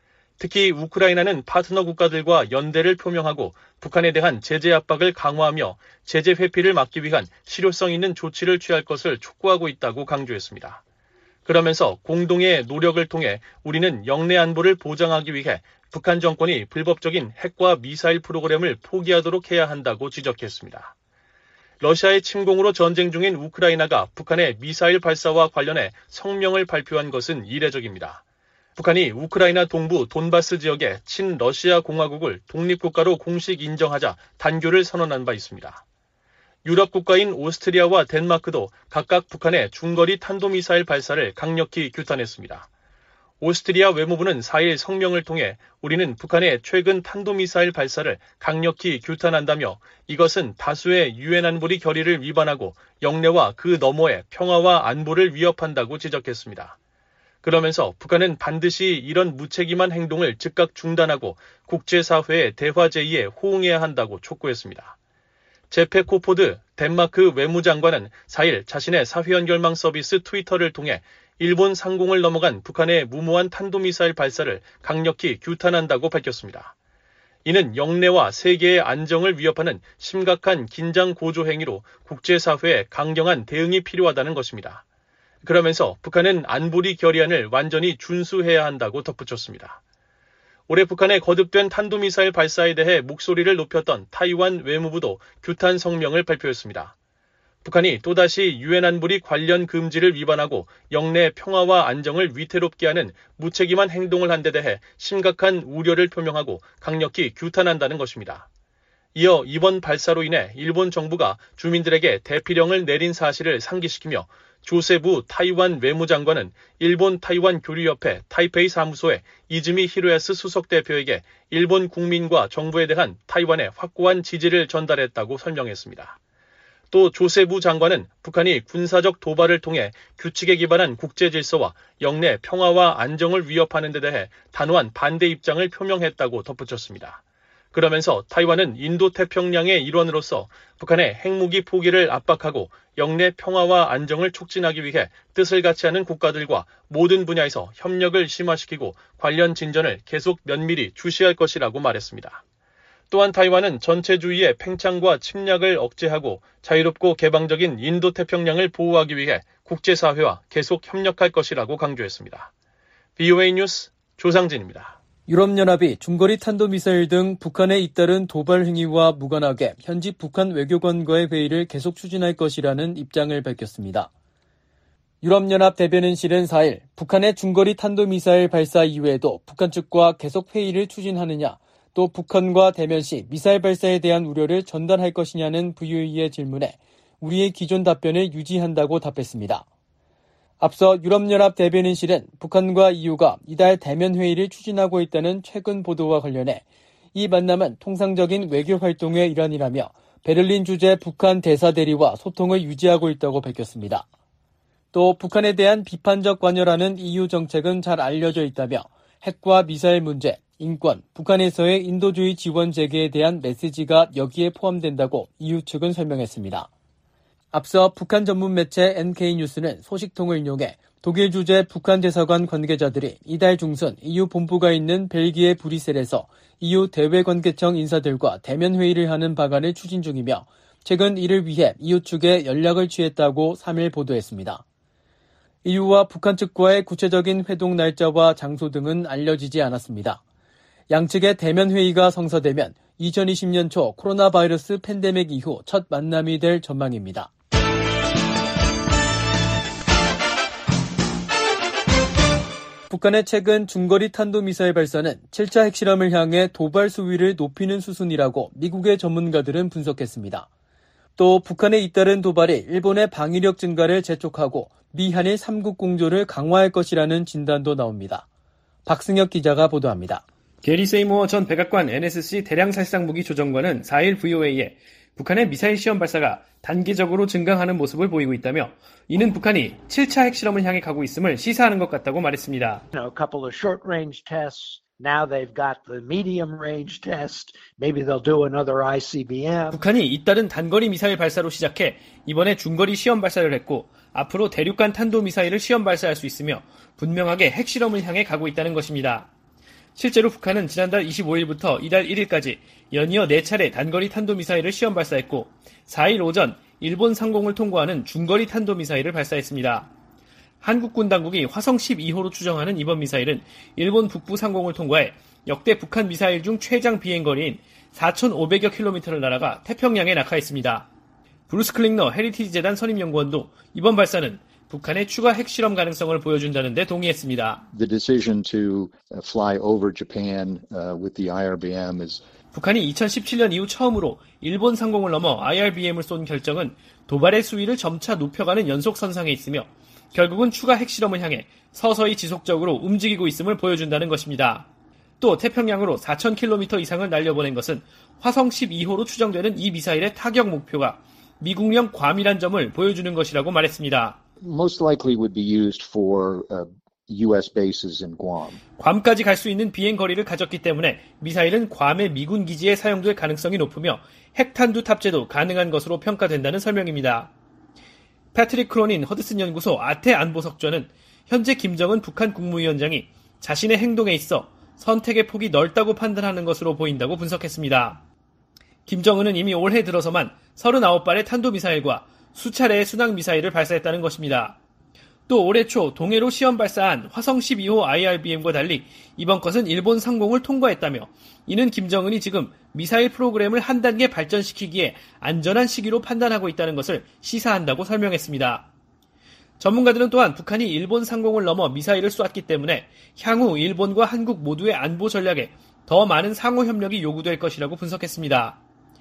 Speaker 16: 특히 우크라이나는 파트너 국가들과 연대를 표명하고 북한에 대한 제재 압박을 강화하며 제재 회피를 막기 위한 실효성 있는 조치를 취할 것을 촉구하고 있다고 강조했습니다. 그러면서 공동의 노력을 통해 우리는 영내 안보를 보장하기 위해 북한 정권이 불법적인 핵과 미사일 프로그램을 포기하도록 해야 한다고 지적했습니다. 러시아의 침공으로 전쟁 중인 우크라이나가 북한의 미사일 발사와 관련해 성명을 발표한 것은 이례적입니다. 북한이 우크라이나 동부 돈바스 지역의 친러시아 공화국을 독립국가로 공식 인정하자 단교를 선언한 바 있습니다. 유럽 국가인 오스트리아와 덴마크도 각각 북한의 중거리 탄도미사일 발사를 강력히 규탄했습니다. 오스트리아 외무부는 4일 성명을 통해 우리는 북한의 최근 탄도미사일 발사를 강력히 규탄한다며 이것은 다수의 유엔 안보리 결의를 위반하고 영내와 그 너머의 평화와 안보를 위협한다고 지적했습니다. 그러면서 북한은 반드시 이런 무책임한 행동을 즉각 중단하고 국제사회의 대화 제의에 호응해야 한다고 촉구했습니다. 제페 코포드 덴마크 외무장관은 4일 자신의 사회연결망 서비스 트위터를 통해 일본 상공을 넘어간 북한의 무모한 탄도미사일 발사를 강력히 규탄한다고 밝혔습니다. 이는 영내와 세계의 안정을 위협하는 심각한 긴장 고조 행위로 국제사회에 강경한 대응이 필요하다는 것입니다. 그러면서 북한은 안보리 결의안을 완전히 준수해야 한다고 덧붙였습니다. 올해 북한의 거듭된 탄도미사일 발사에 대해 목소리를 높였던 타이완 외무부도 규탄 성명을 발표했습니다. 북한이 또다시 유엔 안보리 관련 금지를 위반하고 영내 평화와 안정을 위태롭게 하는 무책임한 행동을 한 데 대해 심각한 우려를 표명하고 강력히 규탄한다는 것입니다. 이어 이번 발사로 인해 일본 정부가 주민들에게 대피령을 내린 사실을 상기시키며 조세부 타이완 외무장관은 일본 타이완 교류협회 타이페이 사무소의 이즈미 히로야스 수석대표에게 일본 국민과 정부에 대한 타이완의 확고한 지지를 전달했다고 설명했습니다. 또 조세부 장관은 북한이 군사적 도발을 통해 규칙에 기반한 국제 질서와 영내 평화와 안정을 위협하는 데 대해 단호한 반대 입장을 표명했다고 덧붙였습니다. 그러면서 타이완은 인도태평양의 일원으로서 북한의 핵무기 포기를 압박하고 영내 평화와 안정을 촉진하기 위해 뜻을 같이 하는 국가들과 모든 분야에서 협력을 심화시키고 관련 진전을 계속 면밀히 주시할 것이라고 말했습니다. 또한 타이완은 전체주의의 팽창과 침략을 억제하고 자유롭고 개방적인 인도태평양을 보호하기 위해 국제사회와 계속 협력할 것이라고 강조했습니다. VOA 뉴스 조상진입니다.
Speaker 3: 유럽연합이 중거리 탄도미사일 등 북한에 잇따른 도발 행위와 무관하게 현지 북한 외교관과의 회의를 계속 추진할 것이라는 입장을 밝혔습니다. 유럽연합 대변인실은 4일 북한의 중거리 탄도미사일 발사 이후에도 북한 측과 계속 회의를 추진하느냐, 또 북한과 대면 시 미사일 발사에 대한 우려를 전달할 것이냐는 VOA의 질문에 우리의 기존 답변을 유지한다고 답했습니다. 앞서 유럽연합 대변인실은 북한과 EU가 이달 대면 회의를 추진하고 있다는 최근 보도와 관련해 이 만남은 통상적인 외교 활동의 일환이라며 베를린 주재 북한 대사 대리와 소통을 유지하고 있다고 밝혔습니다. 또 북한에 대한 비판적 관여라는 EU 정책은 잘 알려져 있다며 핵과 미사일 문제, 인권, 북한에서의 인도주의 지원 재개에 대한 메시지가 여기에 포함된다고 EU 측은 설명했습니다. 앞서 북한 전문 매체 NK뉴스는 소식통을 인용해 독일 주재 북한 대사관 관계자들이 이달 중순 EU 본부가 있는 벨기에 브뤼셀에서 EU 대외관계청 인사들과 대면 회의를 하는 방안을 추진 중이며 최근 이를 위해 EU 측에 연락을 취했다고 3일 보도했습니다. EU와 북한 측과의 구체적인 회동 날짜와 장소 등은 알려지지 않았습니다. 양측의 대면 회의가 성사되면 2020년 초 코로나 바이러스 팬데믹 이후 첫 만남이 될 전망입니다. 북한의 최근 중거리 탄도미사일 발사는 7차 핵실험을 향해 도발 수위를 높이는 수순이라고 미국의 전문가들은 분석했습니다. 또 북한에 잇따른 도발이 일본의 방위력 증가를 재촉하고 미한일 3국 공조를 강화할 것이라는 진단도 나옵니다. 박승혁 기자가 보도합니다.
Speaker 17: 게리 세이모어 전 백악관 NSC 대량살상무기 조정관은 4일 VOA에 북한의 미사일 시험 발사가 단계적으로 증강하는 모습을 보이고 있다며 이는 북한이 7차 핵실험을 향해 가고 있음을 시사하는 것 같다고 말했습니다.
Speaker 18: A couple of short-range tests. Now they've got the medium-range test. Maybe they'll do another ICBM.
Speaker 17: 북한이 잇따른 단거리 미사일 발사로 시작해 이번에 중거리 시험 발사를 했고 앞으로 대륙간 탄도미사일을 시험 발사할 수 있으며 분명하게 핵실험을 향해 가고 있다는 것입니다. 실제로 북한은 지난달 25일부터 이달 1일까지 연이어 4차례 단거리 탄도미사일을 시험 발사했고 4일 오전 일본 상공을 통과하는 중거리 탄도미사일을 발사했습니다. 한국군 당국이 화성 12호로 추정하는 이번 미사일은 일본 북부 상공을 통과해 역대 북한 미사일 중 최장 비행거리인 4,500여 킬로미터를 날아가 태평양에 낙하했습니다. 브루스 클링너 헤리티지 재단 선임연구원도 이번 발사는 북한의 추가 핵실험 가능성을 보여준다는 데 동의했습니다.
Speaker 19: The decision to fly over Japan with the IRBM is
Speaker 17: 북한이 2017년 이후 처음으로 일본 상공을 넘어 IRBM을 쏜 결정은 도발의 수위를 점차 높여가는 연속선상에 있으며 결국은 추가 핵실험을 향해 서서히 지속적으로 움직이고 있음을 보여준다는 것입니다. 또 태평양으로 4,000km 이상을 날려보낸 것은 화성 12호로 추정되는 이 미사일의 타격 목표가 미국령 괌이란 점을 보여주는 것이라고 말했습니다.
Speaker 19: Most likely would be used for U.S. bases in Guam.
Speaker 17: 괌까지 갈 수 있는 비행 거리를 가졌기 때문에 미사일은 괌의 미군 기지에 사용될 가능성이 높으며 핵탄두 탑재도 가능한 것으로 평가된다는 설명입니다. 패트릭 크로닌 허드슨 연구소 아태 안보석좌는 현재 김정은 북한 국무위원장이 자신의 행동에 있어 선택의 폭이 넓다고 판단하는 것으로 보인다고 분석했습니다. 김정은은 이미 올해 들어서만 39발의 탄도미사일과 수차례의 순항미사일을 발사했다는 것입니다. 또 올해 초 동해로 시험 발사한 화성 12호 IRBM과 달리 이번 것은 일본 상공을 통과했다며 이는 김정은이 지금 미사일 프로그램을 한 단계 발전시키기에 안전한 시기로 판단하고 있다는 것을 시사한다고 설명했습니다. 전문가들은 또한 북한이 일본 상공을 넘어 미사일을 쏘았기 때문에 향후 일본과 한국 모두의 안보 전략에 더 많은 상호 협력이 요구될 것이라고 분석했습니다.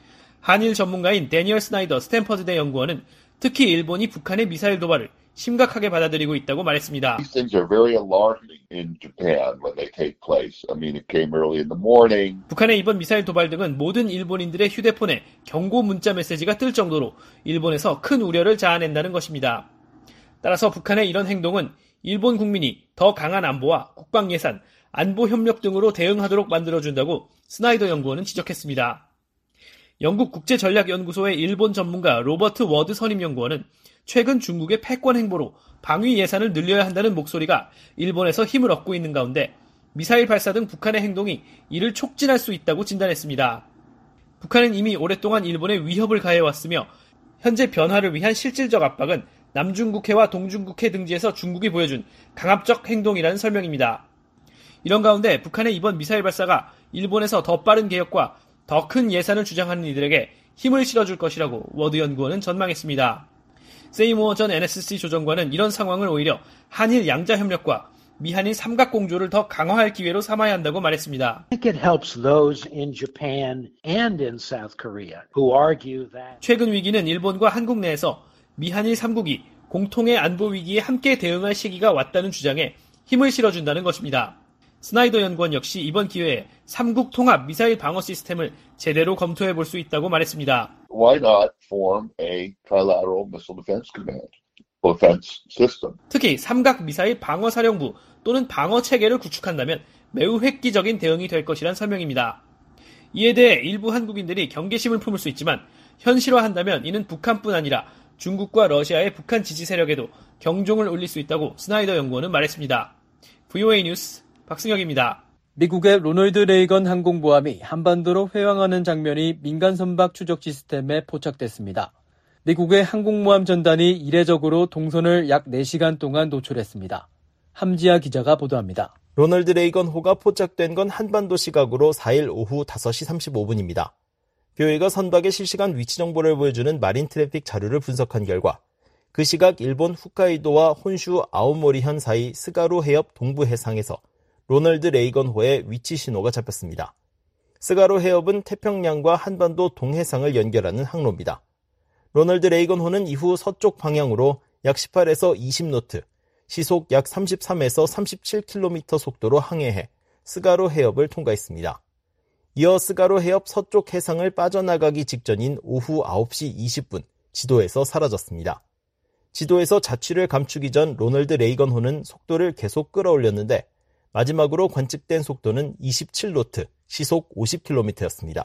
Speaker 17: 한일 전문가인 데니얼 스나이더 스탠퍼드대 연구원은 특히 일본이 북한의 미사일 도발을 심각하게 받아들이고 있다고 말했습니다.
Speaker 20: These things are very alarming in Japan when they take place. I mean, it came early in the morning.
Speaker 17: 북한의 이번 미사일 도발 등은 모든 일본인들의 휴대폰에 경고 문자 메시지가 뜰 정도로 일본에서 큰 우려를 자아낸다는 것입니다. 따라서 북한의 이런 행동은 일본 국민이 더 강한 안보와 국방 예산, 안보 협력 등으로 대응하도록 만들어준다고 스나이더 연구원은 지적했습니다. 영국 국제전략연구소의 일본 전문가 로버트 워드 선임연구원은 최근 중국의 패권 행보로 방위 예산을 늘려야 한다는 목소리가 일본에서 힘을 얻고 있는 가운데 미사일 발사 등 북한의 행동이 이를 촉진할 수 있다고 진단했습니다. 북한은 이미 오랫동안 일본에 위협을 가해왔으며 현재 변화를 위한 실질적 압박은 남중국해와 동중국해 등지에서 중국이 보여준 강압적 행동이라는 설명입니다. 이런 가운데 북한의 이번 미사일 발사가 일본에서 더 빠른 개혁과 더 큰 예산을 주장하는 이들에게 힘을 실어줄 것이라고 워드 연구원은 전망했습니다. 세이모어 전 NSC 조정관은 이런 상황을 오히려 한일 양자 협력과 미한일 삼각공조를 더 강화할 기회로 삼아야 한다고 말했습니다.
Speaker 18: I think it helps those in Japan and in South Korea who argue that
Speaker 17: 최근 위기는 일본과 한국 내에서 미한일 3국이 공통의 안보 위기에 함께 대응할 시기가 왔다는 주장에 힘을 실어준다는 것입니다. 스나이더 연구원 역시 이번 기회에 3국 통합 미사일 방어 시스템을 제대로 검토해 볼 수 있다고 말했습니다.
Speaker 20: Why not form a trilateral missile defense command, defense system?
Speaker 17: 특히 삼각 미사일 방어 사령부 또는 방어 체계를 구축한다면 매우 획기적인 대응이 될 것이란 설명입니다. 이에 대해 일부 한국인들이 경계심을 품을 수 있지만 현실화한다면 이는 북한뿐 아니라 중국과 러시아의 북한 지지 세력에도 경종을 울릴 수 있다고 스나이더 연구원은 말했습니다. VOA 뉴스 박승혁입니다.
Speaker 3: 미국의 로널드 레이건 항공모함이 한반도로 회항하는 장면이 민간 선박 추적 시스템에 포착됐습니다. 미국의 항공모함 전단이 이례적으로 동선을 약 4시간 동안 노출했습니다. 함지아 기자가 보도합니다.
Speaker 9: 로널드 레이건호가 포착된 건 한반도 시각으로 4일 오후 5시 35분입니다. 뷰웨이가 선박의 실시간 위치 정보를 보여주는 마린 트래픽 자료를 분석한 결과 그 시각 일본 홋카이도와 혼슈 아오모리현 사이 스가루 해협 동부 해상에서 로널드 레이건호의 위치 신호가 잡혔습니다. 스가루 해협은 태평양과 한반도 동해상을 연결하는 항로입니다. 로널드 레이건호는 이후 서쪽 방향으로 약 18에서 20노트, 시속 약 33에서 37km 속도로 항해해 스가루 해협을 통과했습니다. 이어 스가루 해협 서쪽 해상을 빠져나가기 직전인 오후 9시 20분 지도에서 사라졌습니다. 지도에서 자취를 감추기 전 로널드 레이건호는 속도를 계속 끌어올렸는데 마지막으로 관측된 속도는 27노트, 시속 50km였습니다.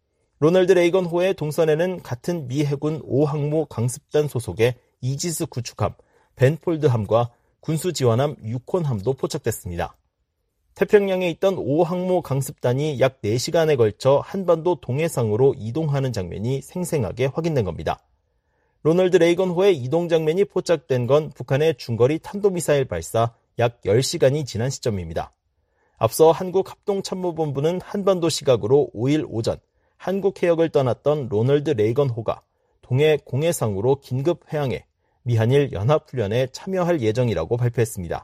Speaker 9: 로널드 레이건호의 동선에는 같은 미 해군 5항모 강습단 소속의 이지스 구축함, 벤폴드함과 군수지원함 유콘함도 포착됐습니다. 태평양에 있던 5항모 강습단이 약 4시간에 걸쳐 한반도 동해상으로 이동하는 장면이 생생하게 확인된 겁니다. 로널드 레이건호의 이동 장면이 포착된 건 북한의 중거리 탄도미사일 발사 약 10시간이 지난 시점입니다. 앞서 한국합동참모본부는 한반도 시각으로 5일 오전 한국 해역을 떠났던 로널드 레이건호가 동해 공해상으로 긴급 회항해 미한일 연합훈련에 참여할 예정이라고 발표했습니다.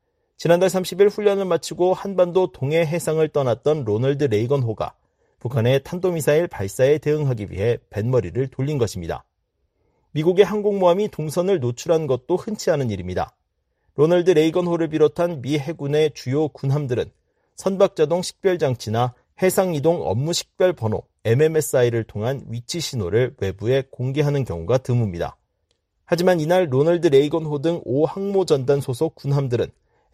Speaker 9: 지난달 30일 훈련을 마치고 한반도 동해 해상을 떠났던 로널드 레이건호가 북한의 탄도미사일 발사에 대응하기 위해 뱃머리를 돌린 것입니다. 미국의 항공모함이 동선을 노출한 것도 흔치 않은 일입니다. 로널드 레이건호를 비롯한 미 해군의 주요 군함들은 선박자동 식별장치나 해상이동 업무 식별 번호 MMSI를 통한 위치 신호를 외부에 공개하는 경우가 드뭅니다. 하지만 이날 로널드 레이건호 등 5항모 전단 소속 군함들은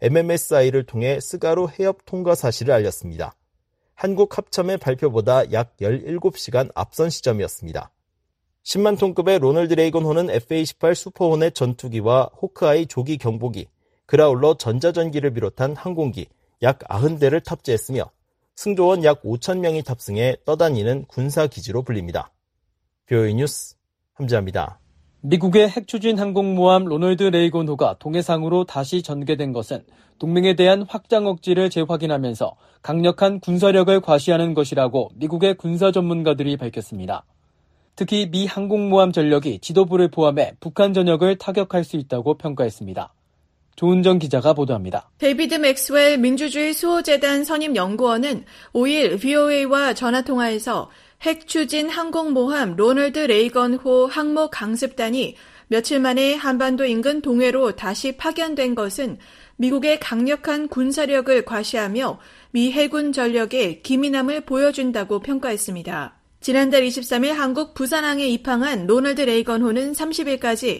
Speaker 9: MMSI를 통해 스가루 해협 통과 사실을 알렸습니다. 한국 합참의 발표보다 약 17시간 앞선 시점이었습니다. 10만 톤급의 로널드 레이건호는 FA-18 슈퍼호넷 전투기와 호크아이 조기 경보기, 그라울러 전자전기를 비롯한 항공기 약 90대를 탑재했으며 승조원 약 5,000명이 탑승해 떠다니는 군사기지로 불립니다. VOA 뉴스 함지아입니다.
Speaker 3: 미국의 핵추진 항공모함 로널드 레이건호가 동해상으로 다시 전개된 것은 동맹에 대한 확장 억지를 재확인하면서 강력한 군사력을 과시하는 것이라고 미국의 군사 전문가들이 밝혔습니다. 특히 미 항공모함 전력이 지도부를 포함해 북한 전역을 타격할 수 있다고 평가했습니다. 조은정 기자가 보도합니다.
Speaker 21: 데이비드 맥스웰 민주주의 수호재단 선임 연구원은 5일 VOA와 전화통화에서 핵추진 항공모함 로널드 레이건호 항모 강습단이 며칠 만에 한반도 인근 동해로 다시 파견된 것은 미국의 강력한 군사력을 과시하며 미 해군 전력의 기민함을 보여준다고 평가했습니다. 지난달 23일 한국 부산항에 입항한 로널드 레이건호는 30일까지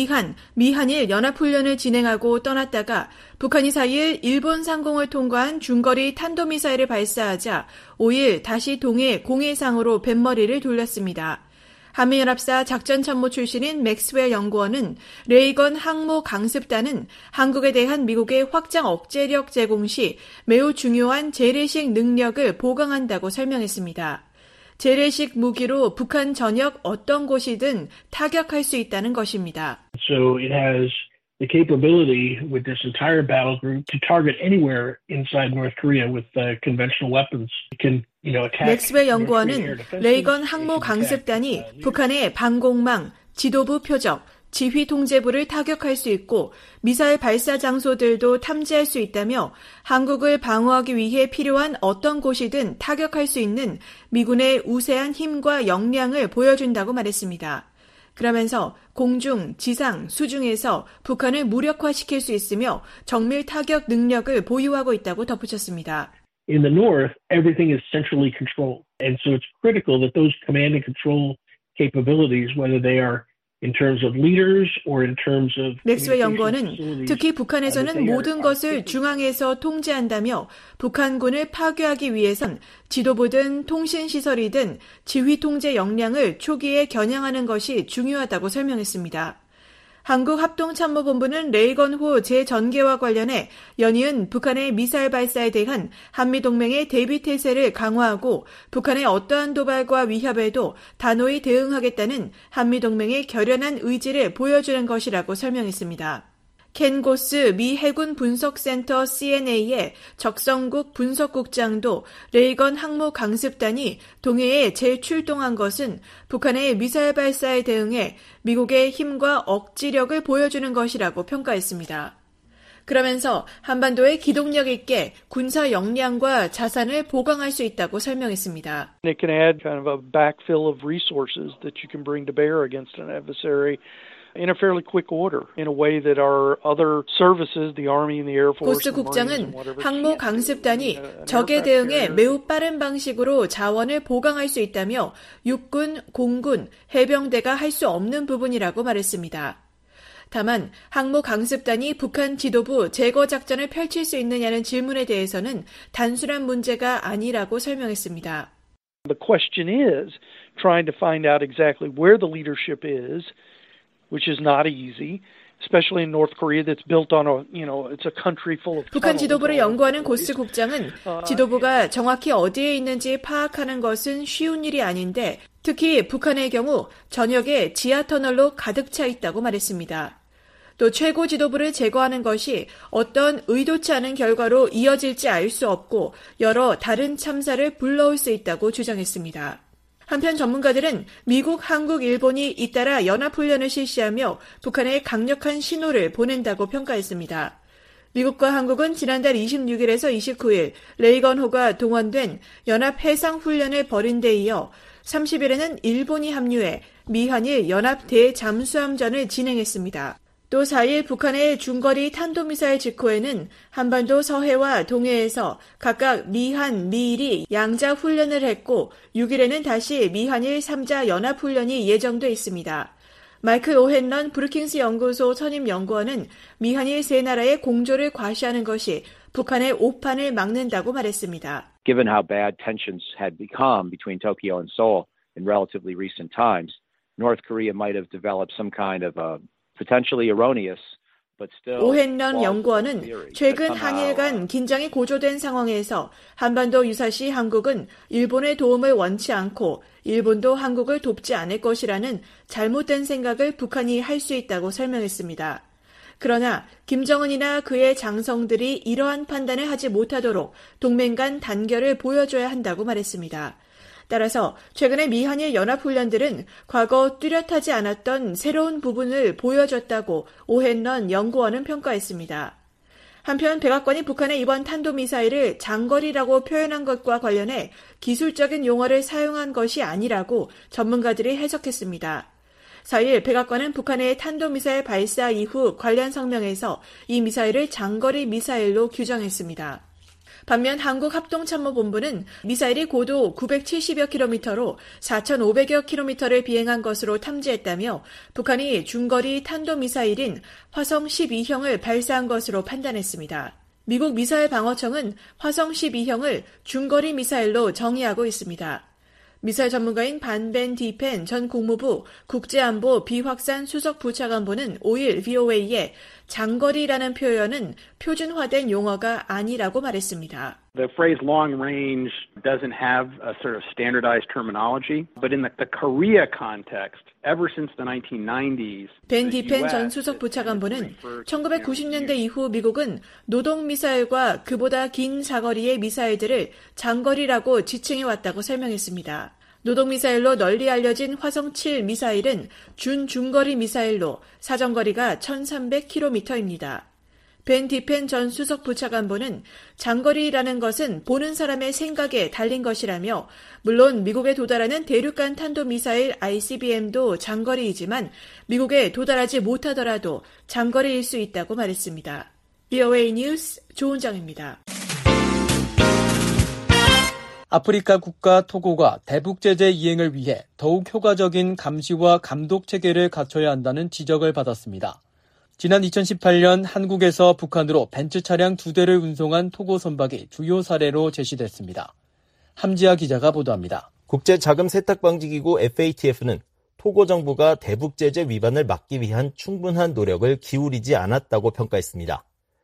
Speaker 21: 미한일 연합훈련을 진행하고 떠났다가 북한이 4일 일본 상공을 통과한 중거리 탄도미사일을 발사하자 5일 다시 동해 공해상으로 뱃머리를 돌렸습니다. 한미연합사 작전참모 출신인 맥스웰 연구원은 레이건 항모 강습단은 한국에 대한 미국의 확장 억제력 제공 시 매우 중요한 재래식 능력을 보강한다고 설명했습니다. 재래식 무기로 북한 전역 어떤 곳이든 타격할 수 있다는 것입니다.
Speaker 22: So it has the capability with this entire battle group to target anywhere inside North Korea with conventional weapons. It can, attack.
Speaker 21: 맥스웰 연구원은 레이건 항모 강습단이 북한의 방공망, 지도부 표적, 지휘 통제부를 타격할 수 있고 미사일 발사 장소들도 탐지할 수 있다며 한국을 방어하기 위해 필요한 어떤 곳이든 타격할 수 있는 미군의 우세한 힘과 역량을 보여준다고 말했습니다. 그러면서 공중, 지상, 수중에서 북한을 무력화시킬 수 있으며 정밀 타격 능력을 보유하고 있다고 덧붙였습니다.
Speaker 22: In the north, everything is centrally controlled. And so it's critical that those command and control capabilities, whether they are in terms of leaders or in terms of
Speaker 21: 맥스웰 연구원은 특히 북한에서는 모든 것을 중앙에서 통제한다며 북한군을 파괴하기 위해선 지도부든 통신시설이든 지휘 통제 역량을 초기에 겨냥하는 것이 중요하다고 설명했습니다. 한국합동참모본부는 레이건호 재전개와 관련해 연이은 북한의 미사일 발사에 대한 한미동맹의 대비태세를 강화하고 북한의 어떠한 도발과 위협에도 단호히 대응하겠다는 한미동맹의 결연한 의지를 보여주는 것이라고 설명했습니다. 켄 고스 미 해군 분석센터 CNA의 적성국 분석국장도 레이건 항모 강습단이 동해에 재출동한 것은 북한의 미사일 발사에 대응해 미국의 힘과 억지력을 보여주는 것이라고 평가했습니다. 그러면서 한반도에 기동력 있게 군사 역량과 자산을 보강할 수 있다고 설명했습니다.
Speaker 22: It can add kind of a backfill of resources that you can bring to bear against an adversary. In a fairly quick order, in a way that our other services, the Army and the Air Force,
Speaker 21: 고스 국장은 항모 강습단이 적에 대응해 매우 빠른 방식으로 자원을 보강할 수 있다며 육군, 공군, 해병대가 할 수 없는 부분이라고 말했습니다. 다만 항모 강습단이 북한 지도부 제거 작전을 펼칠 수 있느냐는 질문에 대해서는 단순한 문제가 아니라고 설명했습니다.
Speaker 22: The question is trying to find out exactly where the leadership is. Which is not easy, especially in North Korea that's built on it's a country full of
Speaker 21: 북한 지도부를 연구하는 고스 국장은 지도부가 정확히 어디에 있는지 파악하는 것은 쉬운 일이 아닌데 특히 북한의 경우 전역에 지하 터널로 가득 차 있다고 말했습니다. 또 최고 지도부를 제거하는 것이 어떤 의도치 않은 결과로 이어질지 알 수 없고 여러 다른 참사를 불러올 수 있다고 주장했습니다. 한편 전문가들은 미국, 한국, 일본이 잇따라 연합훈련을 실시하며 북한에 강력한 신호를 보낸다고 평가했습니다. 미국과 한국은 지난달 26일에서 29일 레이건호가 동원된 연합해상훈련을 벌인 데 이어 30일에는 일본이 합류해 미한일 연합 대잠수함전을 진행했습니다. 또 4일 북한의 중거리 탄도미사일 직후에는 한반도 서해와 동해에서 각각 미한, 미일이 양자 훈련을 했고 6일에는 다시 미한일 3자 연합훈련이 예정돼 있습니다. 마이클 오헨런 브루킹스 연구소 선임 연구원은 미한일 세 나라의 공조를 과시하는 것이 북한의 오판을 막는다고 말했습니다.
Speaker 1: Given how bad tensions had become between Tokyo and Seoul in relatively recent times, North Korea might have developed some kind of a potentially erroneous, but still.
Speaker 21: 오헨런 연구원은 최근 한일 간 긴장이 고조된 상황에서 한반도 유사시 한국은 일본의 도움을 원치 않고 일본도 한국을 돕지 않을 것이라는 잘못된 생각을 북한이 할 수 있다고 설명했습니다. 그러나 김정은이나 그의 장성들이 이러한 판단을 하지 못하도록 동맹 간 단결을 보여줘야 한다고 말했습니다. 따라서 최근의 미한일 연합훈련들은 과거 뚜렷하지 않았던 새로운 부분을 보여줬다고 오헨런 연구원은 평가했습니다. 한편 백악관이 북한의 이번 탄도미사일을 장거리라고 표현한 것과 관련해 기술적인 용어를 사용한 것이 아니라고 전문가들이 해석했습니다. 4일 백악관은 북한의 탄도미사일 발사 이후 관련 성명에서 이 미사일을 장거리 미사일로 규정했습니다. 반면 한국합동참모본부는 미사일이 고도 970여 킬로미터로 4,500여 킬로미터를 비행한 것으로 탐지했다며 북한이 중거리 탄도미사일인 화성 12형을 발사한 것으로 판단했습니다. 미국 미사일 방어청은 화성 12형을 중거리 미사일로 정의하고 있습니다. 미사일 전문가인 반 디펜 전 국무부 국제안보 비확산 수석 부차관보는 5일 VOA에 장거리라는 표현은 표준화된 용어가 아니라고 말했습니다.
Speaker 2: The phrase long range doesn't have a sort of standardized terminology, but in the Korea context, ever since the 1990s,
Speaker 21: 벤 디펜 전 수석 부차관보는 1990년대 이후 미국은 노동 미사일과 그보다 긴 사거리의 미사일들을 장거리라고 지칭해왔다고 설명했습니다. 노동미사일로 널리 알려진 화성 7 미사일은 준중거리 미사일로 사정거리가 1300km입니다. 벤 디펜 전 수석 부차관보는 장거리라는 것은 보는 사람의 생각에 달린 것이라며 물론 미국에 도달하는 대륙간 탄도미사일 ICBM도 장거리이지만 미국에 도달하지 못하더라도 장거리일 수 있다고 말했습니다. VOA 뉴스 조은정입니다.
Speaker 3: 아프리카 국가 토고가 대북 제재 이행을 위해 더욱 효과적인 감시와 감독 체계를 갖춰야 한다는 지적을 받았습니다. 지난 2018년 한국에서 북한으로 벤츠 차량 2대를 운송한 토고 선박이 주요 사례로 제시됐습니다. 함지아 기자가 보도합니다.
Speaker 9: 국제자금세탁방지기구 FATF는 토고 정부가 대북 제재 위반을 막기 위한 충분한 노력을 기울이지 않았다고 평가했습니다.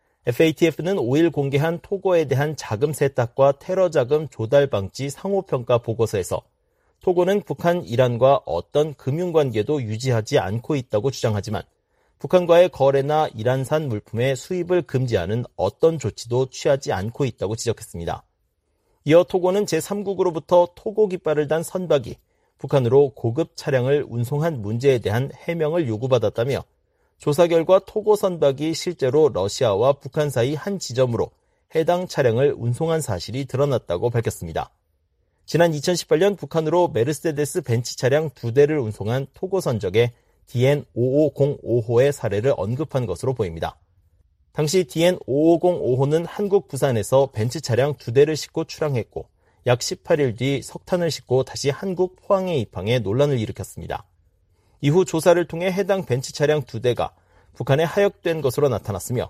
Speaker 9: FATF는 5일 공개한 토고에 대한 자금 세탁과 테러 자금 조달 방지 상호평가 보고서에서 토고는 북한, 이란과 어떤 금융관계도 유지하지 않고 있다고 주장하지만 북한과의 거래나 이란산 물품의 수입을 금지하는 어떤 조치도 취하지 않고 있다고 지적했습니다. 이어 토고는 제3국으로부터 토고 깃발을 단 선박이 북한으로 고급 차량을 운송한 문제에 대한 해명을 요구받았다며 조사 결과 토고 선박이 실제로 러시아와 북한 사이 한 지점으로 해당 차량을 운송한 사실이 드러났다고 밝혔습니다. 지난 2018년 북한으로 메르세데스 벤츠 차량 2대를 운송한 토고 선적에 DN55055호의 사례를 언급한 것으로 보입니다. 당시 DN55055호는 한국 부산에서 벤츠 차량 2대를 싣고 출항했고 약 18일 뒤 석탄을 싣고 다시 한국 포항에 입항해 논란을 일으켰습니다. 이후 조사를 통해 해당 벤츠 차량 2대가 북한에 하역된 것으로 나타났으며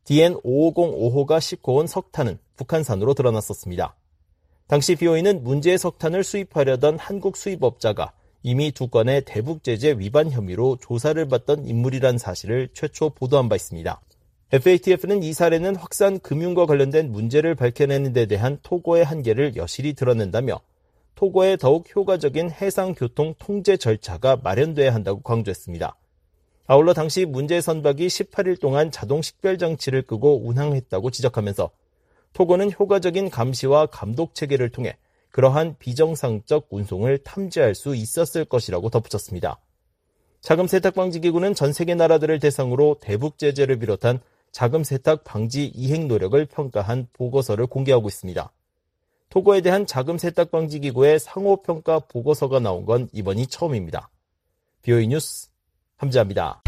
Speaker 9: DN55055호가 싣고 온 석탄은 북한산으로 드러났었습니다. 당시 BOE는 문제의 석탄을 수입하려던 한국 수입업자가 이미 2건의 대북 제재 위반 혐의로 조사를 받던 인물이란 사실을 최초 보도한 바 있습니다. FATF는 이 사례는 확산 금융과 관련된 문제를 밝혀내는 데 대한 토고의 한계를 여실히 드러낸다며 토고에 더욱 효과적인 해상교통 통제 절차가 마련돼야 한다고 강조했습니다. 아울러 당시 문제 선박이 18일 동안 자동 식별 장치를 끄고 운항했다고 지적하면서 토고는 효과적인 감시와 감독 체계를 통해 그러한 비정상적 운송을 탐지할 수 있었을 것이라고 덧붙였습니다. 자금 세탁 방지 기구는 전 세계 나라들을 대상으로 대북 제재를 비롯한 자금 세탁 방지 이행 노력을 평가한 보고서를 공개하고 있습니다. 토고에 대한 자금 세탁 방지 기구의 상호평가 보고서가 나온 건 이번이 처음입니다. BOE 뉴스 함지아입니다.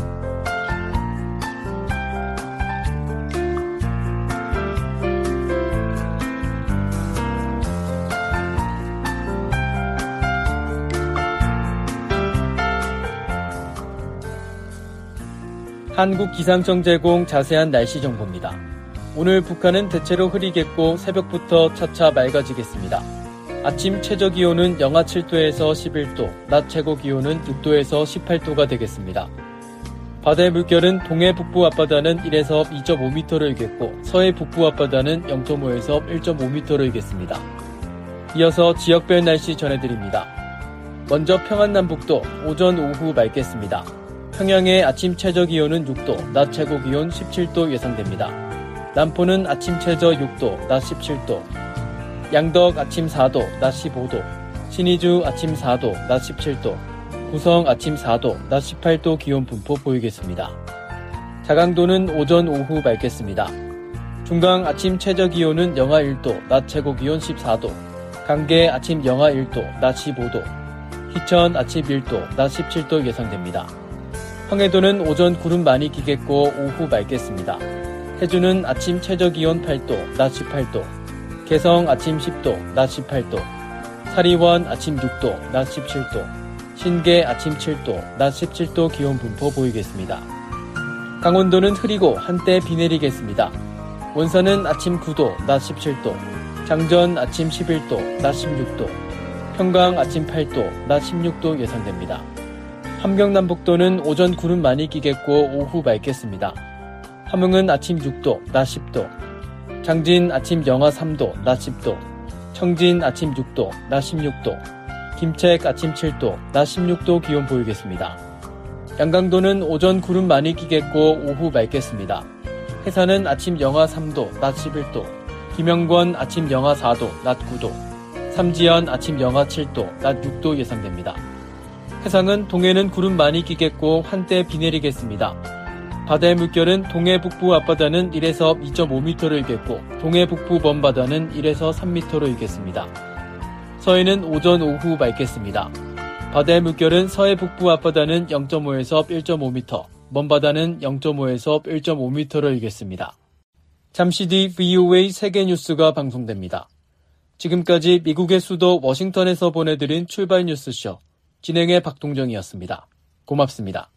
Speaker 3: 한국기상청 제공 자세한 날씨 정보입니다. 오늘 북한은 대체로 흐리겠고 새벽부터 차차 맑아지겠습니다. 아침 최저기온은 영하 7도에서 11도, 낮 최고기온은 6도에서 18도가 되겠습니다. 바다의 물결은 동해 북부 앞바다는 1에서 2.5m로 일겠고 서해 북부 앞바다는 0.5에서 1.5m로 일겠습니다. 이어서 지역별 날씨 전해드립니다. 먼저 평안남북도 오전 오후 맑겠습니다. 평양의 아침 최저기온은 6도, 낮 최고기온 17도 예상됩니다. 남포는 아침 최저 6도, 낮 17도, 양덕 아침 4도, 낮 15도, 신의주 아침 4도, 낮 17도, 구성 아침 4도, 낮 18도 기온 분포 보이겠습니다. 자강도는 오전 오후 맑겠습니다. 중강 아침 최저기온은 영하 1도, 낮 최고기온 14도, 강계 아침 영하 1도, 낮 15도, 희천 아침 1도, 낮 17도 예상됩니다. 황해도는 오전 구름 많이 끼겠고 오후 맑겠습니다. 해주는 아침 최저기온 8도, 낮 18도, 개성 아침 10도, 낮 18도, 사리원 아침 6도, 낮 17도, 신계 아침 7도, 낮 17도 기온 분포 보이겠습니다. 강원도는 흐리고 한때 비 내리겠습니다. 원산은 아침 9도, 낮 17도, 장전 아침 11도, 낮 16도, 평강 아침 8도, 낮 16도 예상됩니다. 함경남북도는 오전 구름 많이 끼겠고 오후 맑겠습니다. 함흥은 아침 6도, 낮 10도, 장진 아침 영하 3도, 낮 10도, 청진 아침 6도, 낮 16도, 김책 아침 7도, 낮 16도 기온 보이겠습니다. 양강도는 오전 구름 많이 끼겠고 오후 맑겠습니다. 해산은 아침 영하 3도, 낮 11도, 김영권 아침 영하 4도, 낮 9도, 삼지연 아침 영하 7도, 낮 6도 예상됩니다. 해상은 동해는 구름 많이 끼겠고 한때 비 내리겠습니다. 바다의 물결은 동해 북부 앞바다는 1에서 2.5m로 일겠고 동해 북부 먼바다는 1에서 3m로 일겠습니다. 서해는 오전 오후 맑겠습니다. 바다의 물결은 서해 북부 앞바다는 0.5에서 1.5m, 먼바다는 0.5에서 1.5m로 일겠습니다. 잠시 뒤 VOA 세계뉴스가 방송됩니다. 지금까지 미국의 수도 워싱턴에서 보내드린 출발 뉴스쇼 진행의 박동정이었습니다. 고맙습니다.